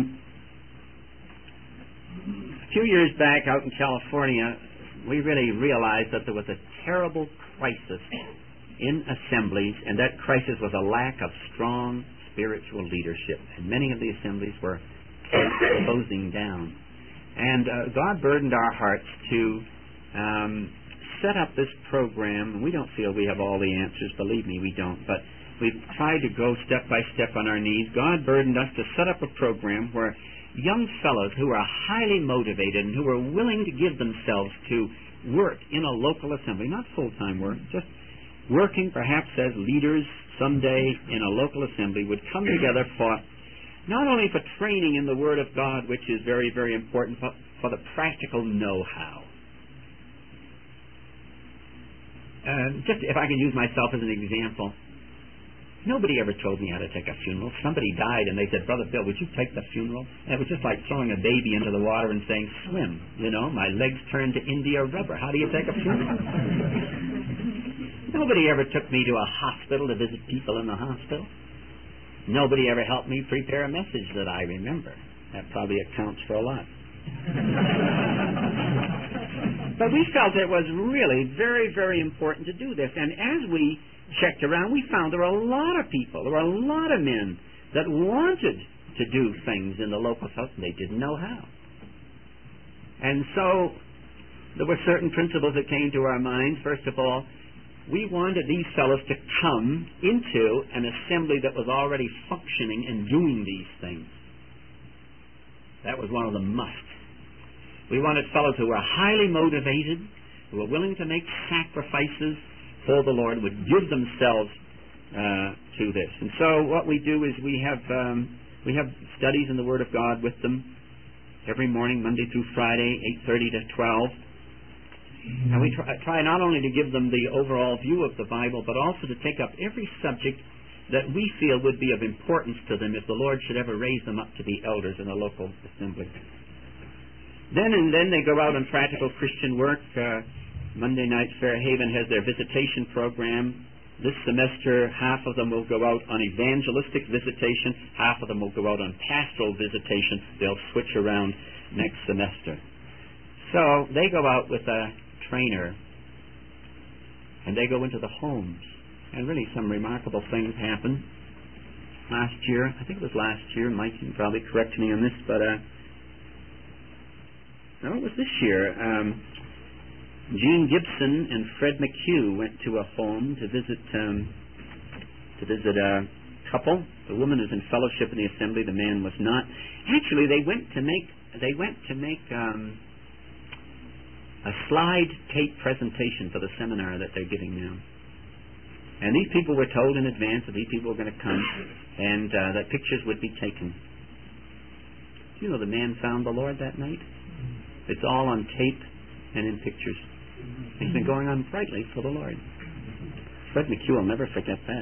a few years back out in California, we really realized that there was a terrible crisis in assemblies, and that crisis was a lack of strong spiritual leadership, and many of the assemblies were closing down. And God burdened our hearts to set up this program. We don't feel we have all the answers, believe me, we don't, but we've tried to go step by step on our knees. God burdened us to set up a program where young fellows who are highly motivated and who are willing to give themselves to work in a local assembly, not full-time work, just working perhaps as leaders someday in a local assembly, would come together for not only for training in the Word of God, which is very, very important, but for the practical know-how. Just if I can use myself as an example, nobody ever told me how to take a funeral. Somebody died and they said, "Brother Bill, would you take the funeral?" It was just like throwing a baby into the water and saying, "Swim." You know, my legs turned to India rubber. How do you take a funeral? Nobody ever took me to a hospital to visit people in the hospital. Nobody ever helped me prepare a message that I remember. That probably accounts for a lot. But we felt it was really very, very important to do this. And as we checked around, we found there were a lot of people, there were a lot of men that wanted to do things in the local house, and they didn't know how. And so there were certain principles that came to our minds. First of all, we wanted these fellows to come into an assembly that was already functioning and doing these things. That was one of the musts. We wanted fellows who were highly motivated, who were willing to make sacrifices for the Lord, would give themselves to this. And so what we do is we have studies in the Word of God with them every morning, Monday through Friday, 8:30 to 12. And we try not only to give them the overall view of the Bible, but also to take up every subject that we feel would be of importance to them if the Lord should ever raise them up to be elders in a local assembly. Then they go out on practical Christian work. Monday night, Fairhaven has their visitation program. This semester, half of them will go out on evangelistic visitation. Half of them will go out on pastoral visitation. They'll switch around next semester. So they go out with a trainer, and they go into the homes. And really some remarkable things happen. Last year, I think it was last year, Mike can probably correct me on this, but no, it was this year. Gene Gibson and Fred McHugh went to a home to visit a couple. The woman was in fellowship in the assembly. The man was not. Actually, they went to make a slide tape presentation for the seminar that they're giving now. And these people were told in advance that these people were going to come and that pictures would be taken. You know, the man found the Lord that night. It's all on tape and in pictures. He's been going on brightly for the Lord. Fred McHugh will never forget that.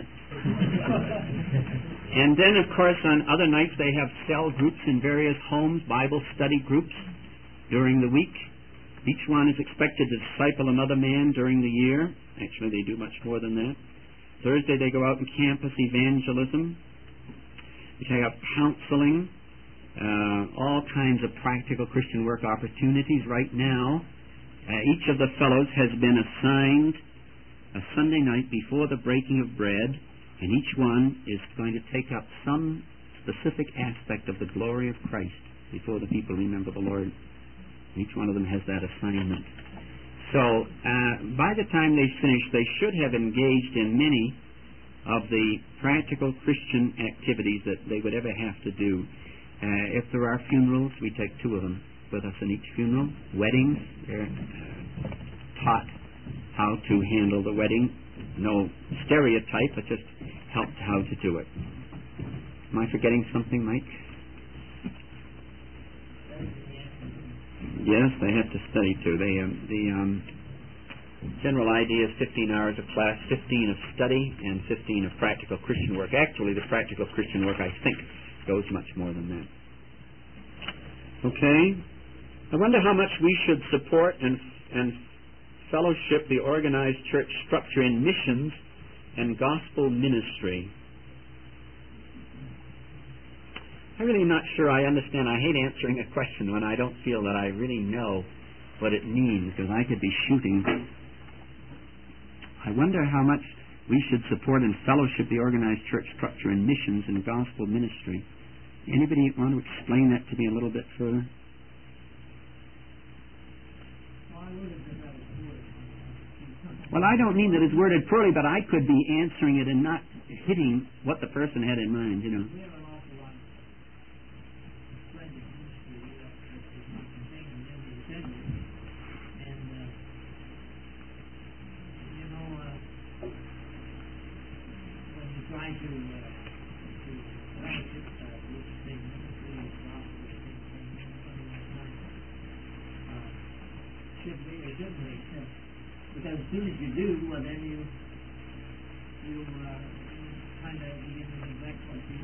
And then, of course, on other nights they have cell groups in various homes, Bible study groups during the week. Each one is expected to disciple another man during the year. Actually, they do much more than that. Thursday they go out in campus evangelism. They take up counseling. All kinds of practical Christian work opportunities. Right now, each of the fellows has been assigned a Sunday night before the breaking of bread, and each one is going to take up some specific aspect of the glory of Christ before the people remember the Lord. Each one of them has that assignment. So, by the time they finish, they should have engaged in many of the practical Christian activities that they would ever have to do. If there are funerals, we take 2 of them with us in each funeral. Weddings, they're taught how to handle the wedding. No stereotype, but just help how to do it. Am I forgetting something, Mike? Yes, they have to study too. The general idea is 15 hours of class, 15 of study, and 15 of practical Christian work. Actually, the practical Christian work, I think, goes much more than that. Okay. I wonder how much we should support and fellowship the organized church structure in missions and gospel ministry. I'm really not sure I understand. I hate answering a question when I don't feel that I really know what it means, because I could be shooting. I wonder how much We should support and fellowship the organized church structure in missions and gospel ministry. Anybody want to explain that to me a little bit further? Well, I don't mean that it's worded poorly, but I could be answering it and not hitting what the person had in mind, you know. Because as soon as you do, well, then you kind of begin to neglect what you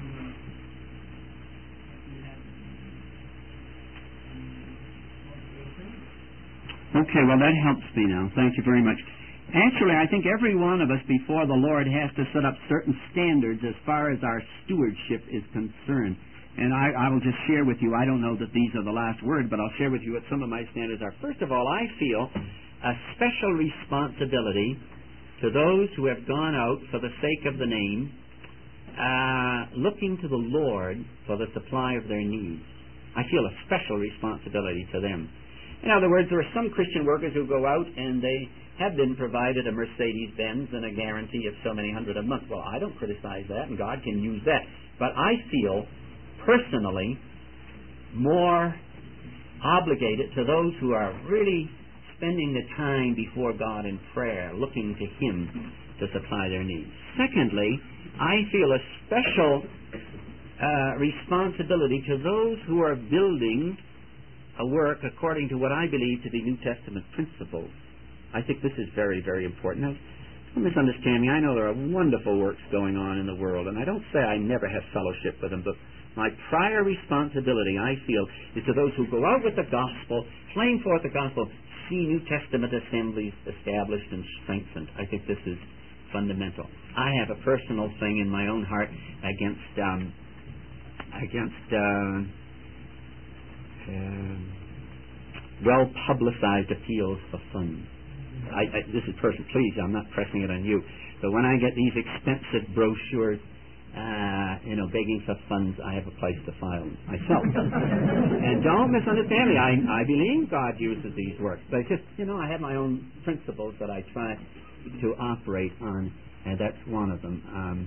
have. Okay, well, that helps me now. Thank you very much. Actually, I think every one of us before the Lord has to set up certain standards as far as our stewardship is concerned. And I will just share with you, I don't know that these are the last word, but I'll share with you what some of my standards are. First of all, I feel a special responsibility to those who have gone out for the sake of the name, looking to the Lord for the supply of their needs. I feel a special responsibility to them. In other words, there are some Christian workers who go out and they have been provided a Mercedes-Benz and a guarantee of so many hundred a month. Well, I don't criticize that, and God can use that. But I feel personally more obligated to those who are really spending the time before God in prayer, looking to Him to supply their needs. Secondly, I feel a special responsibility to those who are building a work according to what I believe to be New Testament principles. I think this is very, very important. Now, don't misunderstand me. I know there are wonderful works going on in the world, and I don't say I never have fellowship with them, but my prior responsibility, I feel, is to those who go out with the gospel, flame forth the gospel, see New Testament assemblies established and strengthened. I think this is fundamental. I have a personal thing in my own heart against well-publicized appeals for funds. This is personal. Please, I'm not pressing it on you. But when I get these expensive brochures, begging for funds, I have a place to file them myself. And don't misunderstand me. I believe God uses these works. But just, I have my own principles that I try to operate on, and that's one of them.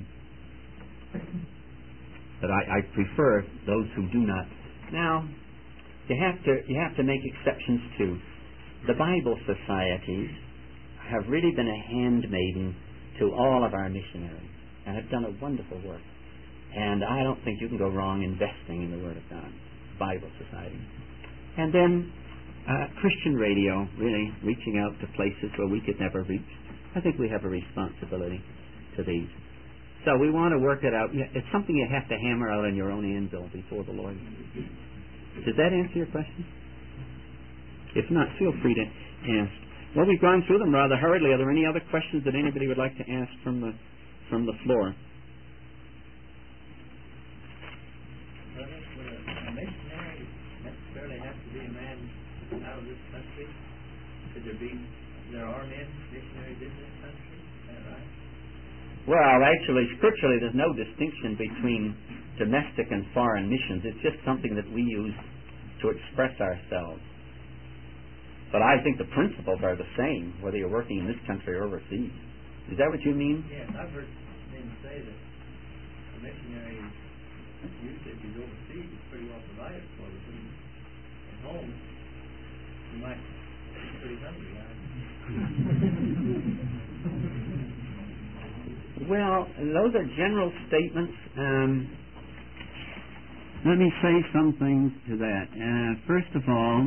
But I prefer those who do not. Now, you have to make exceptions too. The Bible societies have really been a handmaiden to all of our missionaries and have done a wonderful work. And I don't think you can go wrong investing in the Word of God. Bible Society. And then Christian radio, really reaching out to places where we could never reach. I think we have a responsibility to these. So we want to work it out. It's something you have to hammer out on your own anvil before the Lord. Did that answer your question? If not, feel free to ask. Well, we've gone through them rather hurriedly. Are there any other questions that anybody would like to ask from the floor? Would a missionary necessarily have to be a man out of this country? There are men missionaries in this country? Is that right? Well, actually, scripturally, there's no distinction between domestic and foreign missions. It's just something that we use to express ourselves. But I think the principles are the same, whether you're working in this country or overseas. Is that what you mean? Yes, I've heard men say that a missionary, usually if he's overseas, is pretty well provided for. But when at home, you might be pretty hungry. Well, those are general statements. Let me say some things to that. First of all,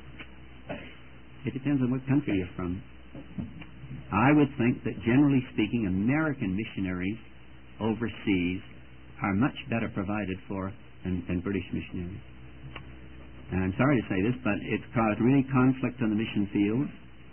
it depends on what country you're from. I would think that generally speaking, American missionaries overseas are much better provided for than British missionaries. And I'm sorry to say this, but it's caused really conflict on the mission field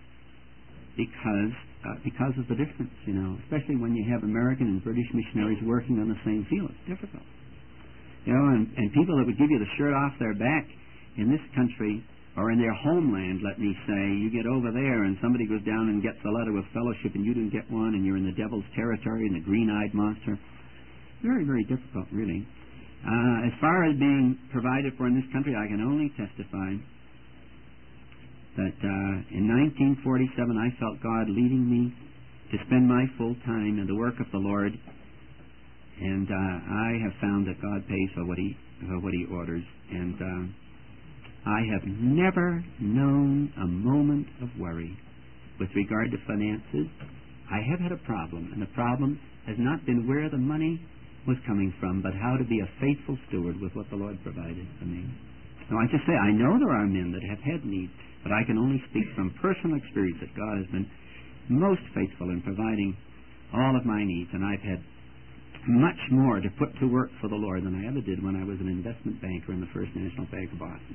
because of the difference, especially when you have American and British missionaries working on the same field. It's difficult. And people that would give you the shirt off their back in this country or in their homeland, let me say, you get over there and somebody goes down and gets a letter of fellowship and you didn't get one and you're in the devil's territory and the green-eyed monster. Very, very difficult, really. As far as being provided for in this country, I can only testify that in 1947 I felt God leading me to spend my full time in the work of the Lord, and I have found that God pays for what He orders, and I have never known a moment of worry with regard to finances. I have had a problem, and the problem has not been where the money was coming from, but how to be a faithful steward with what the Lord provided for me. Now, I just say, I know there are men that have had needs, but I can only speak from personal experience that God has been most faithful in providing all of my needs, and I've had much more to put to work for the Lord than I ever did when I was an investment banker in the First National Bank of Boston.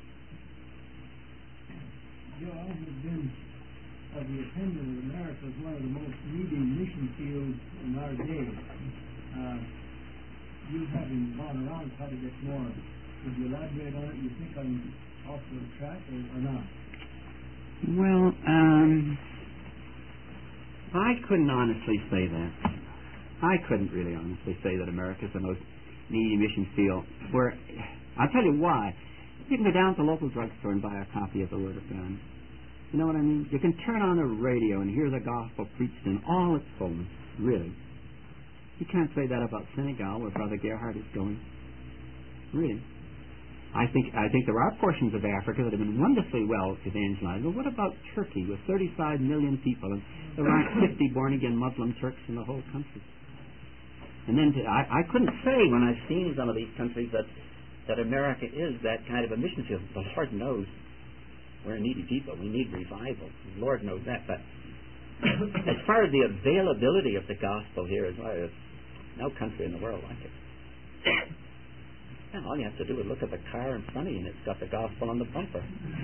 Joe, I have been of the opinion that America is one of the most needy mission fields in our day. You having gone around quite a bit more, could you elaborate on it? You think I'm off the track or not? Well, I couldn't honestly say that. I couldn't really honestly say that America is the most needy mission field. Where I'll tell you why. You can go down to the local drugstore and buy a copy of the Word of God. You know what I mean? You can turn on the radio and hear the gospel preached in all its fullness. Really. You can't say that about Senegal, where Brother Gerhard is going. Really. I think there are portions of Africa that have been wonderfully well evangelized. But what about Turkey, with 35 million people, and there aren't 50 born-again Muslim Turks in the whole country? And then I couldn't say when I've seen some of these countries that America is that kind of a mission field. The Lord knows we're needy people. We need revival. The Lord knows that. But as far as the availability of the gospel here, there's no country in the world like it. And all you have to do is look at the car in front of you, and it's got the gospel on the bumper.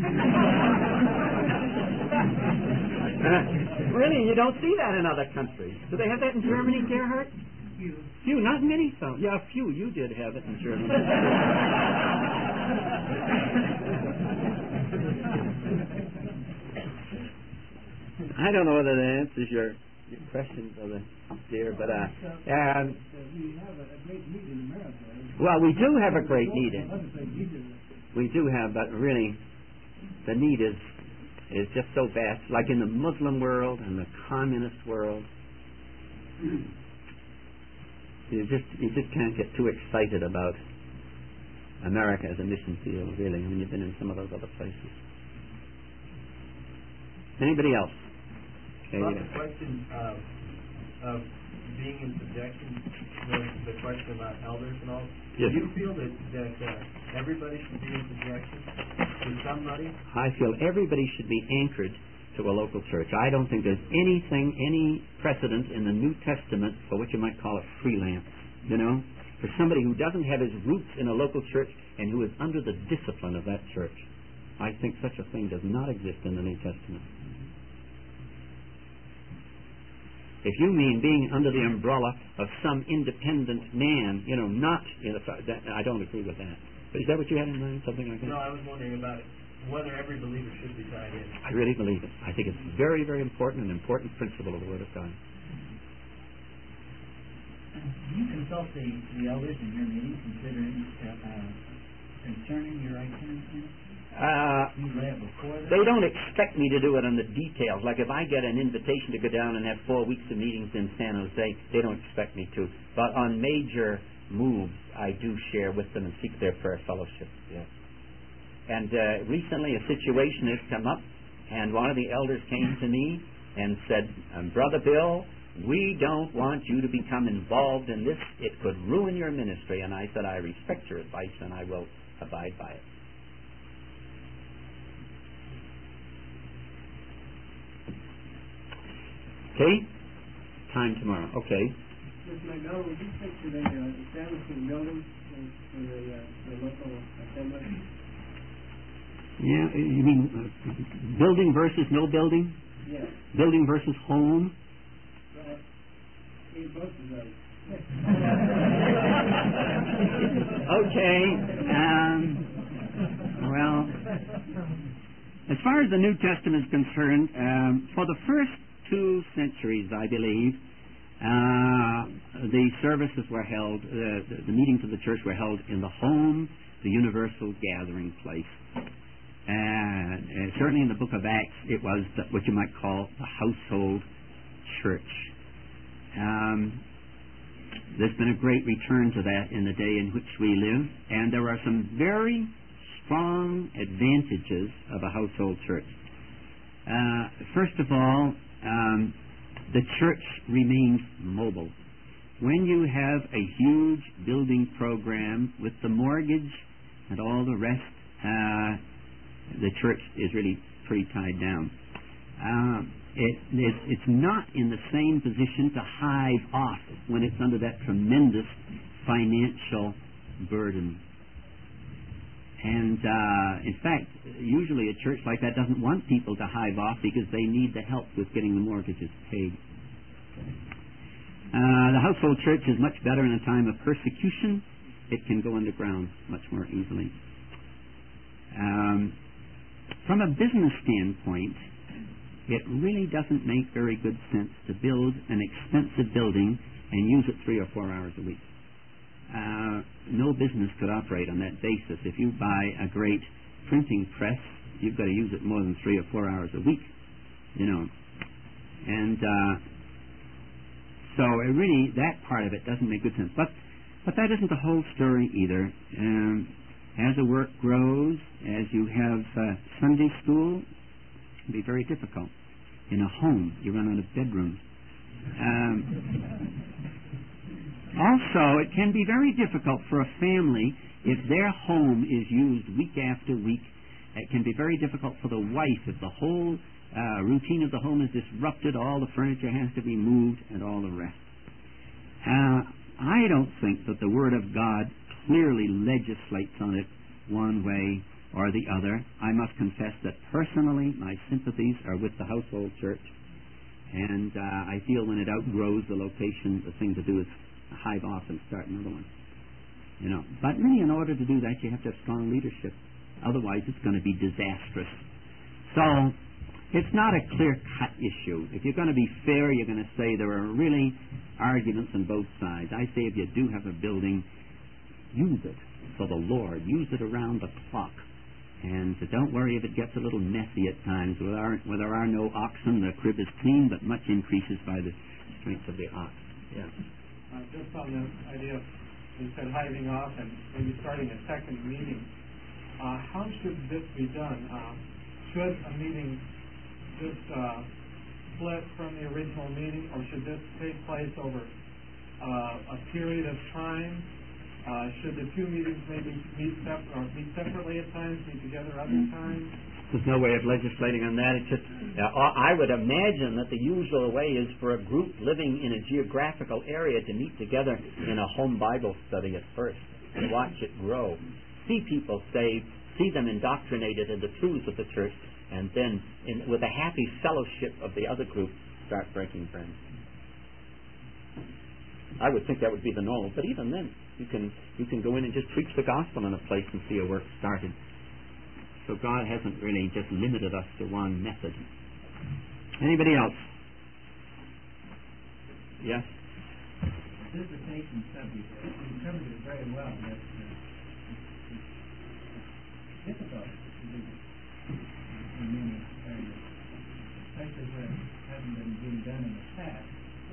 Really, you don't see that in other countries. Do they have that in Germany, Gerhard? Few, not many, so. Yeah, a few. You did have it in Germany. I don't know whether that answers your question, Brother dear, but we have a great need in America. Well, we do have a great need we do have, but really, the need is just so vast. Like in the Muslim world and the communist world, you just can't get too excited about America as a mission field, really, when you've been in some of those other places. Anybody else? Okay, about the question of being in subjection, the question about elders and all. Yes. Do you feel that everybody should be in subjection to somebody? I feel everybody should be anchored to a local church. I don't think there's any precedent in the New Testament for what you might call a freelance, for somebody who doesn't have his roots in a local church and who is under the discipline of that church. I think such a thing does not exist in the New Testament. If you mean being under the umbrella of some independent man, I don't agree with that. But is that what you had in mind, something like that? No, I was wondering about whether every believer should be tied in. I really believe it. I think it's very, very important, an important principle of the Word of God. Do you consult the elders in your meeting concerning your itinerary? They don't expect me to do it on the details. Like if I get an invitation to go down and have 4 weeks of meetings in San Jose, they don't expect me to. But on major moves, I do share with them and seek their prayer fellowship. Yes. And recently a situation has come up, and one of the elders came to me and said, Brother Bill, we don't want you to become involved in this. It could ruin your ministry. And I said, I respect your advice and I will abide by it. Okay? Time tomorrow. Okay. Mr. McDonald, would you speak to the establishment building for the local assembly? Yeah, you mean building versus no building? Yes. Building versus home? Right. Both of those. Okay. Well, As far as the New Testament is concerned, for the first 2 centuries, I believe, the services were held, the meetings of the church were held in the home, the universal gathering place. And certainly in the book of Acts, it was what you might call the household church. There's been a great return to that in the day in which we live, and there are some very strong advantages of a household church. First of all, the church remains mobile. When you have a huge building program with the mortgage and all the rest, the church is really pretty tied down. It's not in the same position to hive off when it's under that tremendous financial burden. And in fact, usually a church like that doesn't want people to hive off because they need the help with getting the mortgages paid. The household church is much better in a time of persecution. It can go underground much more easily. From a business standpoint, it really doesn't make very good sense to build an expensive building and use it 3 or 4 hours a week. No business could operate on that basis. If you buy a great printing press, you've got to use it more than 3 or 4 hours a week, And so it really, that part of it doesn't make good sense. But that isn't the whole story either. As the work grows, as you have Sunday school, it can be very difficult. In a home, you run out of bedrooms. Also, it can be very difficult for a family if their home is used week after week. It can be very difficult for the wife if the whole routine of the home is disrupted, all the furniture has to be moved, and all the rest. I don't think that the Word of God clearly legislates on it one way or the other. I must confess that personally my sympathies are with the household church, and I feel when it outgrows the location, the thing to do is hive off and start another one. But really, in order to do that, you have to have strong leadership. Otherwise, it's going to be disastrous. So, it's not a clear-cut issue. If you're going to be fair, you're going to say there are really arguments on both sides. I say if you do have a building, use it for the Lord. Use it around the clock. And don't worry if it gets a little messy at times. Where there are no oxen, the crib is clean, but much increases by the strength of the ox. Yes. Just on the idea of, you said hiving off and maybe starting a second meeting. How should this be done? Should a meeting just split from the original meeting, or should this take place over a period of time? Should the 2 meetings maybe meet separately at times, meet together other times? There's no way of legislating on that. It's just, I would imagine that the usual way is for a group living in a geographical area to meet together in a home Bible study at first and watch it grow. See people saved, see them indoctrinated in the truths of the church, and then, with a happy fellowship of the other group, start breaking bread. I would think that would be the normal, but even then, you can go in and just preach the gospel in a place and see a work started. So God hasn't really just limited us to one method. Anybody else? Yes? Dissertation subject. You covered it very well. But it's difficult to do in many areas, especially where it hasn't been being done in the past.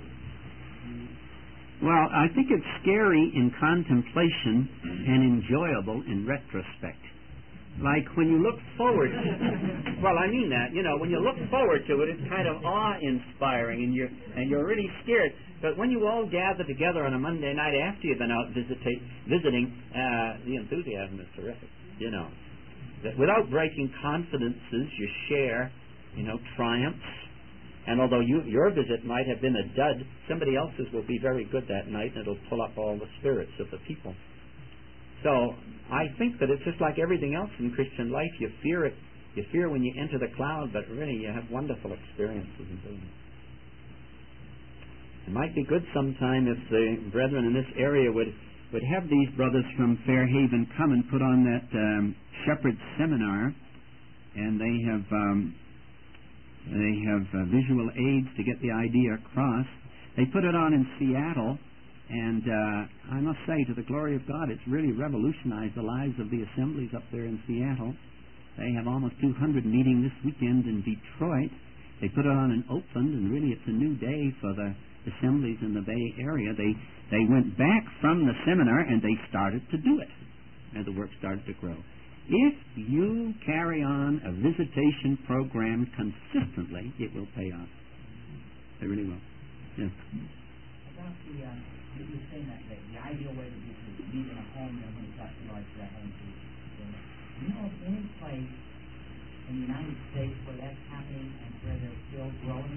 Well, I think it's scary in contemplation and enjoyable in retrospect. Like when you look forward, well, I mean that, when you look forward to it, it's kind of awe-inspiring, and you're really scared. But when you all gather together on a Monday night after you've been out visiting, the enthusiasm is terrific. That without breaking confidences, you share, triumphs. And although your visit might have been a dud, somebody else's will be very good that night, and it'll pull up all the spirits of the people. So I think that it's just like everything else in Christian life. You fear it. You fear when you enter the cloud, but really you have wonderful experiences in doing it. It might be good sometime if the brethren in this area would have these brothers from Fairhaven come and put on that shepherd's seminar and they have visual aids to get the idea across. They put it on in Seattle, and I must say, to the glory of God, it's really revolutionized the lives of the assemblies up there in Seattle. They have almost 200 meeting this weekend in Detroit. They put it on in Oakland, and really it's a new day for the assemblies in the Bay Area. They went back from the seminar, and they started to do it, and the work started to grow. If you carry on a visitation program consistently, it will pay off. It really will. Yes. About the, you were saying that the ideal way to meet in a home, and when you talk to large that home, do you know of any place in the United States where that's happening and where they're still growing?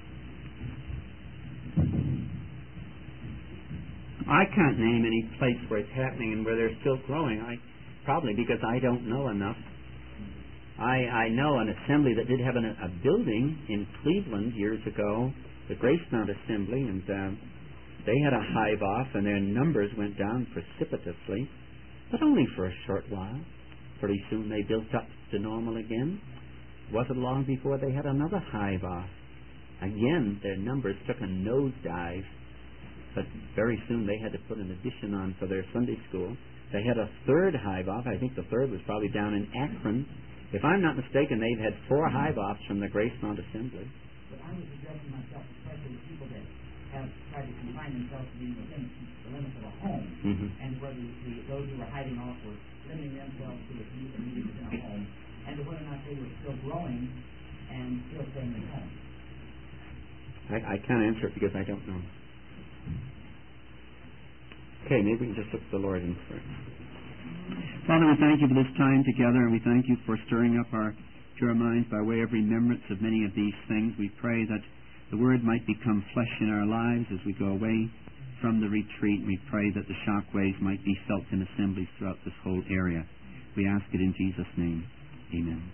I can't name any place where it's happening and where they're still growing. Probably because I don't know enough. I know an assembly that did have a building in Cleveland years ago, the Grace Mount Assembly, and they had a hive off, and their numbers went down precipitously, but only for a short while. Pretty soon they built up to normal again. Wasn't long before they had another hive off. Again, their numbers took a nosedive, but very soon they had to put an addition on for their Sunday school. They had a third hive off. I think the third was probably down in Akron. If I'm not mistaken, they've had 4 hive offs from the Grace Mount Assembly. But I was addressing myself, especially the people that have tried to confine themselves to being within the limits of a home, and whether those who were hiding off were limiting themselves to a few immediate within a home, and to whether or not they were still growing and still staying at home. I can't answer it because I don't know. Okay, maybe we can just look to the Lord in prayer. Father, we thank you for this time together, and we thank you for stirring up our pure minds by way of remembrance of many of these things. We pray that the Word might become flesh in our lives as we go away from the retreat. We pray that the shock waves might be felt in assemblies throughout this whole area. We ask it in Jesus' name. Amen.